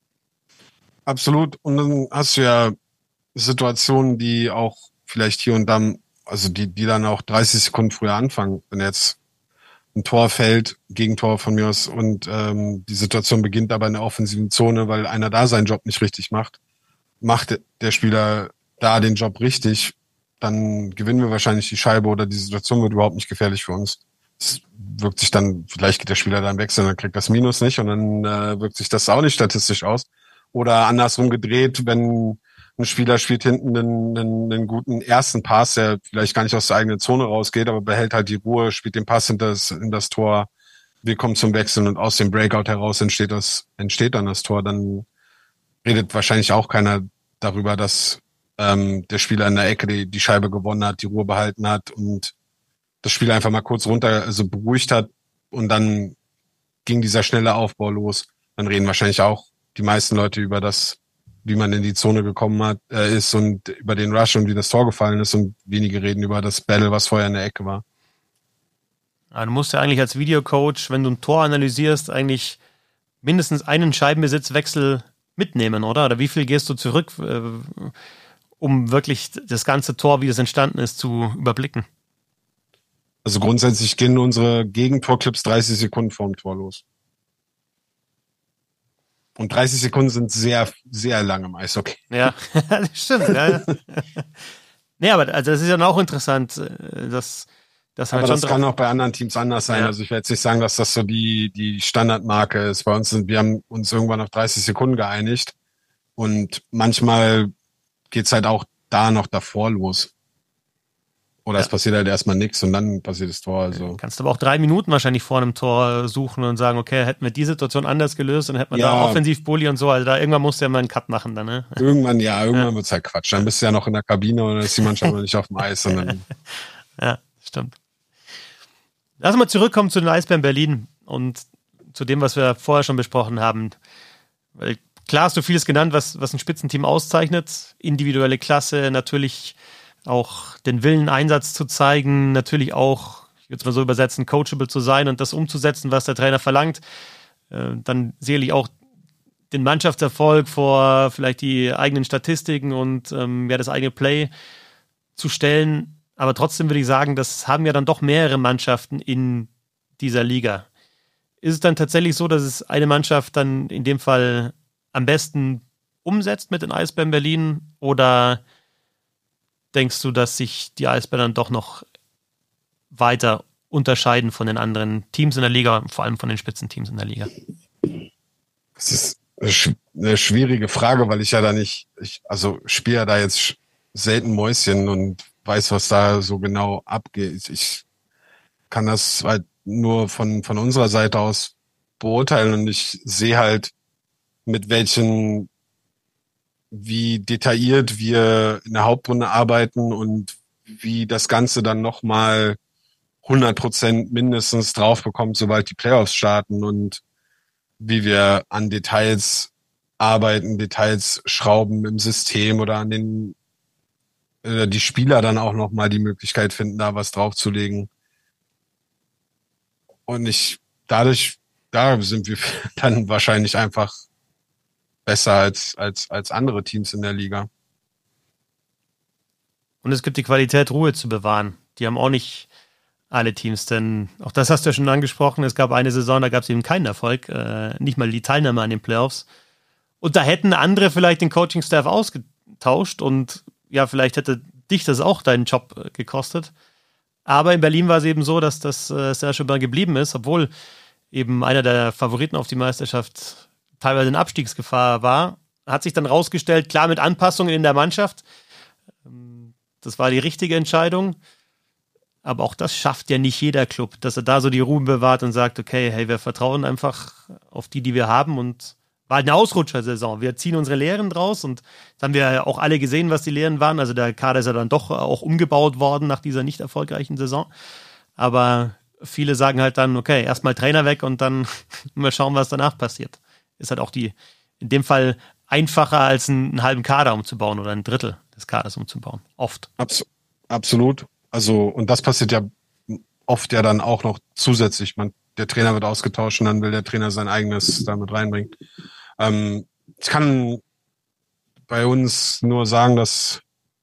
S2: Absolut. Und dann hast du ja Situationen, die auch vielleicht hier und da, also die dann auch 30 Sekunden früher anfangen. Wenn jetzt ein Tor fällt, Gegentor von mir aus, und die Situation beginnt aber in der offensiven Zone, weil einer da seinen Job nicht richtig macht der Spieler da den Job richtig, dann gewinnen wir wahrscheinlich die Scheibe oder die Situation wird überhaupt nicht gefährlich für uns. Es wirkt sich dann, vielleicht geht der Spieler dann wechseln, dann kriegt das Minus nicht und dann wirkt sich das auch nicht statistisch aus. Oder andersrum gedreht, wenn ein Spieler spielt hinten einen guten ersten Pass, der vielleicht gar nicht aus der eigenen Zone rausgeht, aber behält halt die Ruhe, spielt den Pass in das Tor. Wir kommen zum Wechseln und aus dem Breakout heraus entsteht dann das Tor. Dann redet wahrscheinlich auch keiner darüber, dass der Spieler in der Ecke die Scheibe gewonnen hat, die Ruhe behalten hat und das Spiel einfach mal kurz runter, also beruhigt hat und dann ging dieser schnelle Aufbau los. Dann reden wahrscheinlich auch die meisten Leute über das, wie man in die Zone gekommen ist und über den Rush und wie das Tor gefallen ist und wenige reden über das Battle, was vorher in der Ecke war.
S1: Ja, du musst ja eigentlich als Videocoach, wenn du ein Tor analysierst, eigentlich mindestens einen Scheibenbesitzwechsel mitnehmen, oder? Oder wie viel gehst du zurück, um wirklich das ganze Tor, wie es entstanden ist, zu überblicken?
S2: Also grundsätzlich gehen unsere Gegentorclips 30 Sekunden vorm Tor los. Und 30 Sekunden sind sehr, sehr lang im Eishockey.
S1: Ja, das stimmt. Ja. Nee, aber also das ist ja auch interessant, dass
S2: aber halt das kann auch bei anderen Teams anders sein. Ja. Also ich werde jetzt nicht sagen, dass das so die Standardmarke ist. Bei uns wir haben uns irgendwann auf 30 Sekunden geeinigt. Und manchmal geht's halt auch da noch davor los. Oder es passiert halt erstmal nichts und dann passiert das Tor. Also.
S1: Kannst aber auch 3 Minuten wahrscheinlich vor einem Tor suchen und sagen, okay, hätten wir die Situation anders gelöst, dann hätten wir da Offensiv-Bully und so. Also da irgendwann musst du ja mal einen Cut machen dann, ne?
S2: Irgendwann wird's halt Quatsch. Dann bist du ja noch in der Kabine und dann ist die Mannschaft noch nicht auf dem Eis.
S1: Ja, stimmt. Lass uns mal zurückkommen zu den Eisbären Berlin und zu dem, was wir vorher schon besprochen haben. Weil klar hast du vieles genannt, was ein Spitzenteam auszeichnet. Individuelle Klasse, natürlich auch den Willen, Einsatz zu zeigen, natürlich auch, ich würde es mal so übersetzen, coachable zu sein und das umzusetzen, was der Trainer verlangt. Dann sicherlich auch den Mannschaftserfolg vor vielleicht die eigenen Statistiken und das eigene Play zu stellen. Aber trotzdem würde ich sagen, das haben ja dann doch mehrere Mannschaften in dieser Liga. Ist es dann tatsächlich so, dass es eine Mannschaft dann in dem Fall am besten umsetzt mit den Eisbären Berlin oder gibt es da auch Mannschaften, die vielleicht ein bisschen mehr Talent haben, aber die Qualität nicht ganz so hoch ist?
S2: Also grundsätzlich
S1: denkst du, dass sich die Eisbären dann doch noch weiter unterscheiden von den anderen Teams in der Liga, vor allem von den Spitzenteams in der Liga?
S2: Das ist eine schwierige Frage, weil ich ja da nicht, also spiele ja da jetzt selten Mäuschen und weiß, was da so genau abgeht. Ich kann das halt nur von unserer Seite aus beurteilen und ich sehe halt, mit wie detailliert wir in der Hauptrunde arbeiten und wie das Ganze dann nochmal 100% mindestens drauf bekommt, sobald die Playoffs starten und wie wir an Details arbeiten, Details schrauben im System oder an die Spieler dann auch nochmal die Möglichkeit finden, da was draufzulegen. Und da sind wir dann wahrscheinlich einfach besser als andere Teams in der Liga.
S1: Und es gibt die Qualität, Ruhe zu bewahren. Die haben auch nicht alle Teams, denn auch das hast du ja schon angesprochen. Es gab eine Saison, da gab es eben keinen Erfolg, nicht mal die Teilnahme an den Playoffs. Und da hätten andere vielleicht den Coaching-Staff ausgetauscht und ja, vielleicht hätte dich das auch deinen Job gekostet. Aber in Berlin war es eben so, dass das Serge Aubin geblieben ist, obwohl eben einer der Favoriten auf die Meisterschaft teilweise in Abstiegsgefahr war. Hat sich dann rausgestellt, klar mit Anpassungen in der Mannschaft. Das war die richtige Entscheidung. Aber auch das schafft ja nicht jeder Club, dass er da so die Ruhe bewahrt und sagt, okay, hey, wir vertrauen einfach auf die wir haben und war halt eine Ausrutschersaison. Wir ziehen unsere Lehren draus und das haben wir ja auch alle gesehen, was die Lehren waren. Also der Kader ist ja dann doch auch umgebaut worden nach dieser nicht erfolgreichen Saison. Aber viele sagen halt dann, okay, erstmal Trainer weg und dann mal schauen, was danach passiert. Ist halt auch in dem Fall einfacher als einen halben Kader umzubauen oder ein Drittel des Kaders umzubauen. Oft.
S2: Absolut. Also, und das passiert ja oft ja dann auch noch zusätzlich. Der Trainer wird ausgetauscht und dann will der Trainer sein eigenes damit reinbringen. Ich kann bei uns nur sagen, dass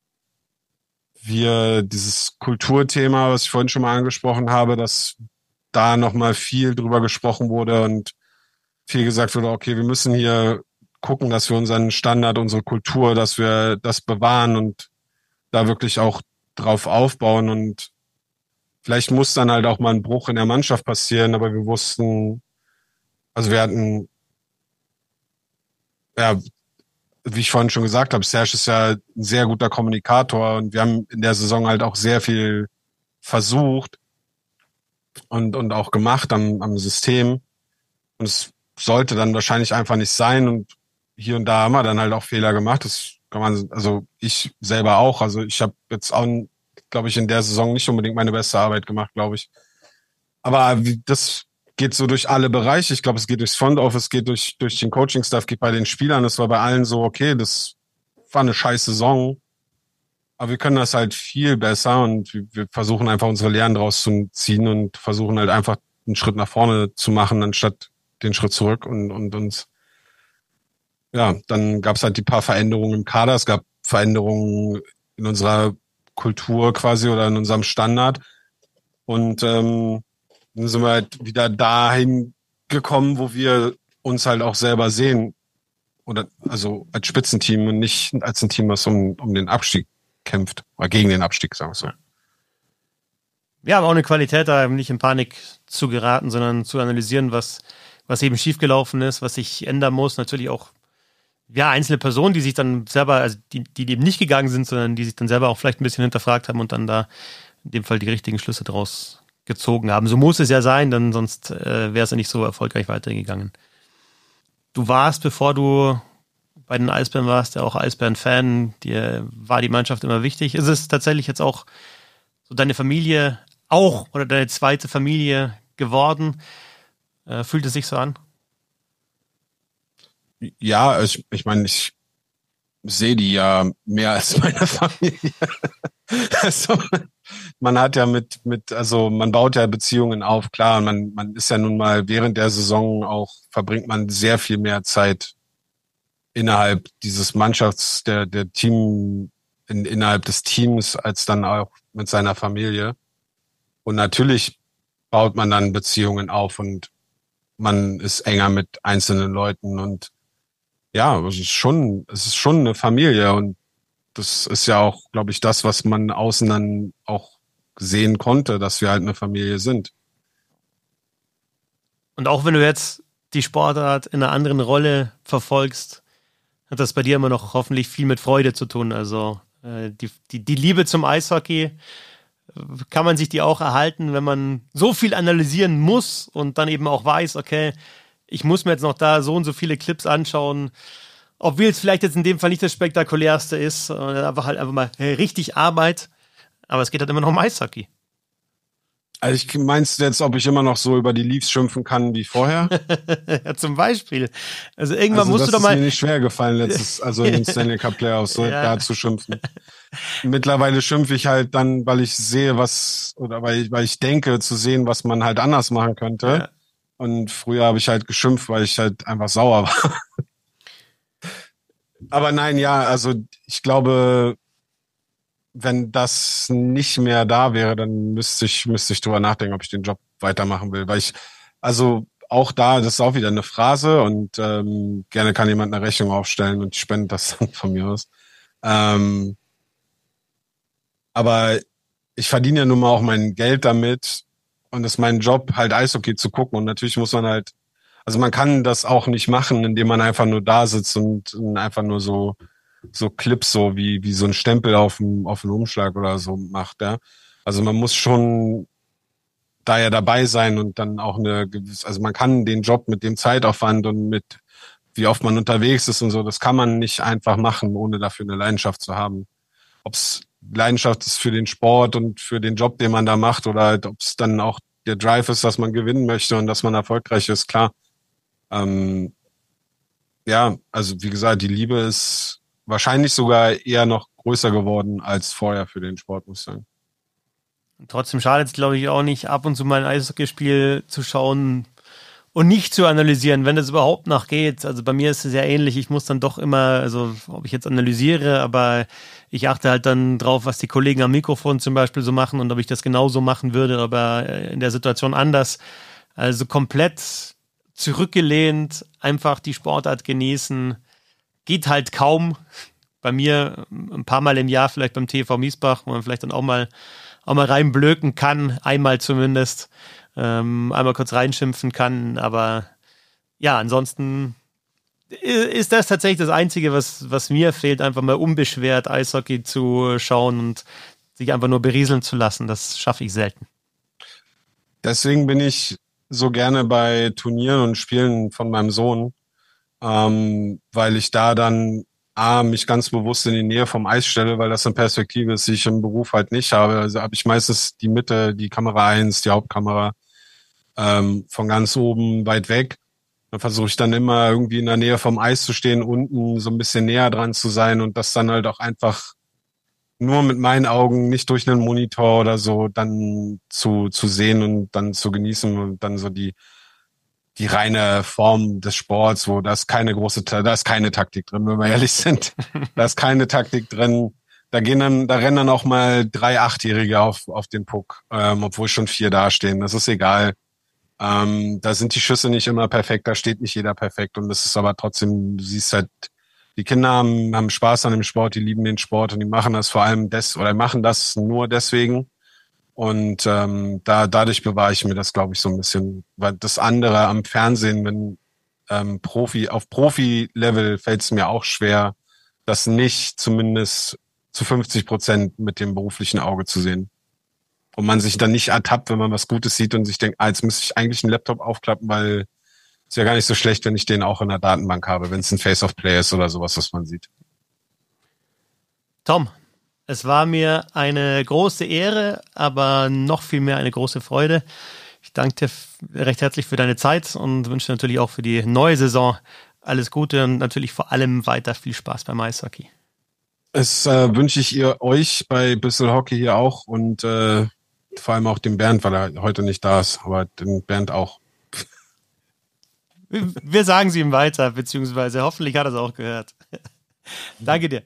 S2: wir dieses Kulturthema, was ich vorhin schon mal angesprochen habe, dass da nochmal viel drüber gesprochen wurde und viel gesagt wurde, okay, wir müssen hier gucken, dass wir unseren Standard, unsere Kultur, dass wir das bewahren und da wirklich auch drauf aufbauen und vielleicht muss dann halt auch mal ein Bruch in der Mannschaft passieren, aber wir wussten, also wir hatten, ja, wie ich vorhin schon gesagt habe, Serge ist ja ein sehr guter Kommunikator und wir haben in der Saison halt auch sehr viel versucht und auch gemacht am System und es sollte dann wahrscheinlich einfach nicht sein und hier und da haben wir dann halt auch Fehler gemacht. Das kann man, also ich selber auch. Also ich habe jetzt auch, glaube ich, in der Saison nicht unbedingt meine beste Arbeit gemacht, glaube ich. Aber das geht so durch alle Bereiche. Ich glaube, es geht durchs Front Office, geht durch den Coaching-Staff, geht bei den Spielern. Das war bei allen so, okay, das war eine scheiß Saison. Aber wir können das halt viel besser und wir versuchen einfach unsere Lehren draus zu ziehen und versuchen halt einfach einen Schritt nach vorne zu machen, anstatt den Schritt zurück und uns, ja, dann gab es halt die paar Veränderungen im Kader. Es gab Veränderungen in unserer Kultur quasi oder in unserem Standard. Und dann sind wir halt wieder dahin gekommen, wo wir uns halt auch selber sehen. Oder also als Spitzenteam und nicht als ein Team, was um den Abstieg kämpft. Oder gegen den Abstieg, sagen wir so.
S1: Ja, aber auch eine Qualität, da nicht in Panik zu geraten, sondern zu analysieren, was eben schiefgelaufen ist, was sich ändern muss. Natürlich auch ja, einzelne Personen, die sich dann selber, also die eben nicht gegangen sind, sondern die sich dann selber auch vielleicht ein bisschen hinterfragt haben und dann da in dem Fall die richtigen Schlüsse draus gezogen haben. So muss es ja sein, denn sonst wäre es ja nicht so erfolgreich weitergegangen. Du warst, bevor du bei den Eisbären warst, ja auch Eisbären-Fan. Dir war die Mannschaft immer wichtig. Ist es tatsächlich jetzt auch so deine Familie auch oder deine zweite Familie geworden? Fühlt es sich so an?
S2: Ja, ich meine, ich sehe die ja mehr als meine Familie. Also, man hat ja also man baut ja Beziehungen auf, klar, man ist ja nun mal während der Saison auch, verbringt man sehr viel mehr Zeit innerhalb dieses der Team, innerhalb des Teams, als dann auch mit seiner Familie. Und natürlich baut man dann Beziehungen auf und man ist enger mit einzelnen Leuten und ja, es ist schon eine Familie und das ist ja auch, glaube ich, das, was man außen dann auch sehen konnte, dass wir halt eine Familie sind.
S1: Und auch wenn du jetzt die Sportart in einer anderen Rolle verfolgst, hat das bei dir immer noch hoffentlich viel mit Freude zu tun. Also die Liebe zum Eishockey, kann man sich die auch erhalten, wenn man so viel analysieren muss und dann eben auch weiß, okay, ich muss mir jetzt noch da so und so viele Clips anschauen, obwohl es vielleicht jetzt in dem Fall nicht das Spektakulärste ist, aber halt einfach mal richtig Arbeit, aber es geht halt immer noch um Eishockey.
S2: Also meinst du jetzt, ob ich immer noch so über die Leafs schimpfen kann wie vorher?
S1: Ja, zum Beispiel. Also irgendwann musst du doch mal...
S2: Das ist mir nicht schwer gefallen, also in den Stanley Cup Playoffs so da zu schimpfen. Mittlerweile schimpfe ich halt dann, weil ich sehe, weil ich denke zu sehen, was man halt anders machen könnte. Ja. Und früher habe ich halt geschimpft, weil ich halt einfach sauer war. Aber nein, ja, also ich glaube, wenn das nicht mehr da wäre, dann müsste ich drüber nachdenken, ob ich den Job weitermachen will. Weil also auch da, das ist auch wieder eine Phrase und gerne kann jemand eine Rechnung aufstellen und spendet das dann von mir aus. Aber ich verdiene ja nun mal auch mein Geld damit und es ist mein Job, halt Eishockey zu gucken. Und natürlich muss man halt, also man kann das auch nicht machen, indem man einfach nur da sitzt und einfach nur so Clips, so wie so ein Stempel auf dem Umschlag oder so macht, ja. Also man muss schon da ja dabei sein und dann auch also man kann den Job mit dem Zeitaufwand und mit wie oft man unterwegs ist und so, das kann man nicht einfach machen, ohne dafür eine Leidenschaft zu haben. Ob es Leidenschaft ist für den Sport und für den Job, den man da macht, oder halt, ob es dann auch der Drive ist, dass man gewinnen möchte und dass man erfolgreich ist, klar. Ja, also wie gesagt, die Liebe ist wahrscheinlich sogar eher noch größer geworden als vorher für den Sport, muss ich sagen.
S1: Trotzdem schadet es, glaube ich, auch nicht, ab und zu mal ein Eishockeyspiel zu schauen und nicht zu analysieren, wenn das überhaupt noch geht. Also bei mir ist es sehr ähnlich. Ich muss dann doch immer, also ob ich jetzt analysiere, aber ich achte halt dann drauf, was die Kollegen am Mikrofon zum Beispiel so machen und ob ich das genauso machen würde, aber in der Situation anders. Also komplett zurückgelehnt, einfach die Sportart genießen. Geht halt kaum. Bei mir ein paar Mal im Jahr, vielleicht beim TV Miesbach, wo man vielleicht dann auch mal reinblöken kann, einmal zumindest, einmal kurz reinschimpfen kann, aber ja, ansonsten ist das tatsächlich das Einzige, was mir fehlt, einfach mal unbeschwert Eishockey zu schauen und sich einfach nur berieseln zu lassen. Das schaffe ich selten.
S2: Deswegen bin ich so gerne bei Turnieren und Spielen von meinem Sohn, weil ich da dann mich ganz bewusst in die Nähe vom Eis stelle, weil das eine Perspektive ist, die ich im Beruf halt nicht habe. Also habe ich meistens die Mitte, die Kamera 1, die Hauptkamera von ganz oben weit weg. Dann versuche ich dann immer irgendwie in der Nähe vom Eis zu stehen, unten so ein bisschen näher dran zu sein und das dann halt auch einfach nur mit meinen Augen, nicht durch einen Monitor oder so, dann zu sehen und dann zu genießen und dann so die reine Form des Sports, wo da ist keine Taktik drin, wenn wir ehrlich sind. Da ist keine Taktik drin. Da rennen dann auch mal 3 Achtjährige auf den Puck, obwohl schon 4 dastehen. Das ist egal. Da sind die Schüsse nicht immer perfekt, da steht nicht jeder perfekt und das ist aber trotzdem, du siehst halt, die Kinder haben Spaß an dem Sport, die lieben den Sport und die machen das vor allem machen das nur deswegen. Und dadurch bewahre ich mir das, glaube ich, so ein bisschen. Weil das andere am Fernsehen, wenn auf Profi-Level fällt es mir auch schwer, das nicht zumindest zu 50% mit dem beruflichen Auge zu sehen. Und man sich dann nicht ertappt, wenn man was Gutes sieht und sich denkt, jetzt müsste ich eigentlich einen Laptop aufklappen, weil es ja gar nicht so schlecht, wenn ich den auch in der Datenbank habe, wenn es ein Face-of-Play ist oder sowas, was man sieht.
S1: Tom, es war mir eine große Ehre, aber noch viel mehr eine große Freude. Ich danke dir recht herzlich für deine Zeit und wünsche natürlich auch für die neue Saison alles Gute und natürlich vor allem weiter viel Spaß beim Eishockey.
S2: Es wünsche ich euch bei Bissl Hockey hier auch und vor allem auch dem Bernd, weil er heute nicht da ist, aber den Bernd auch.
S1: Wir sagen sie ihm weiter, beziehungsweise hoffentlich hat er es auch gehört. Danke dir.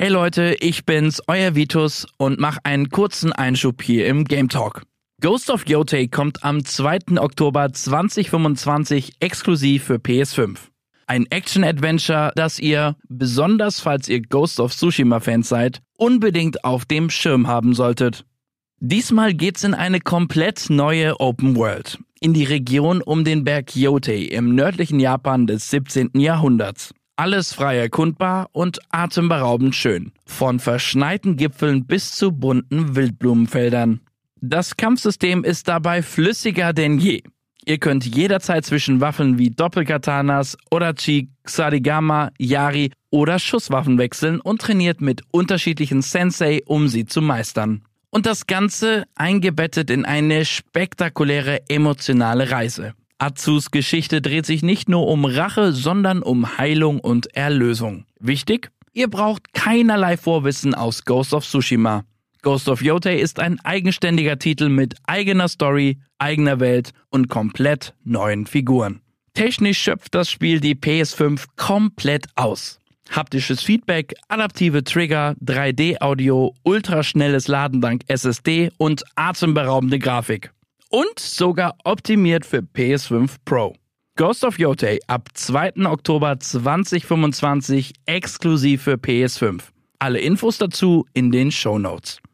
S3: Hey Leute, ich bin's, euer Vitus und mach einen kurzen Einschub hier im Game Talk. Ghost of Yotei kommt am 2. Oktober 2025 exklusiv für PS5. Ein Action-Adventure, das ihr, besonders falls ihr Ghost of Tsushima-Fans seid, unbedingt auf dem Schirm haben solltet. Diesmal geht's in eine komplett neue Open World, in die Region um den Berg Yotei im nördlichen Japan des 17. Jahrhunderts. Alles frei erkundbar und atemberaubend schön, von verschneiten Gipfeln bis zu bunten Wildblumenfeldern. Das Kampfsystem ist dabei flüssiger denn je. Ihr könnt jederzeit zwischen Waffen wie Doppelkatanas, Odachi, Ksarigama, Yari oder Schusswaffen wechseln und trainiert mit unterschiedlichen Sensei, um sie zu meistern. Und das Ganze eingebettet in eine spektakuläre emotionale Reise. Atsus Geschichte dreht sich nicht nur um Rache, sondern um Heilung und Erlösung. Wichtig? Ihr braucht keinerlei Vorwissen aus Ghost of Tsushima. Ghost of Yotei ist ein eigenständiger Titel mit eigener Story, eigener Welt und komplett neuen Figuren. Technisch schöpft das Spiel die PS5 komplett aus. Haptisches Feedback, adaptive Trigger, 3D-Audio, ultraschnelles Laden dank SSD und atemberaubende Grafik. Und sogar optimiert für PS5 Pro. Ghost of Yotei ab 2. Oktober 2025 exklusiv für PS5. Alle Infos dazu in den Shownotes.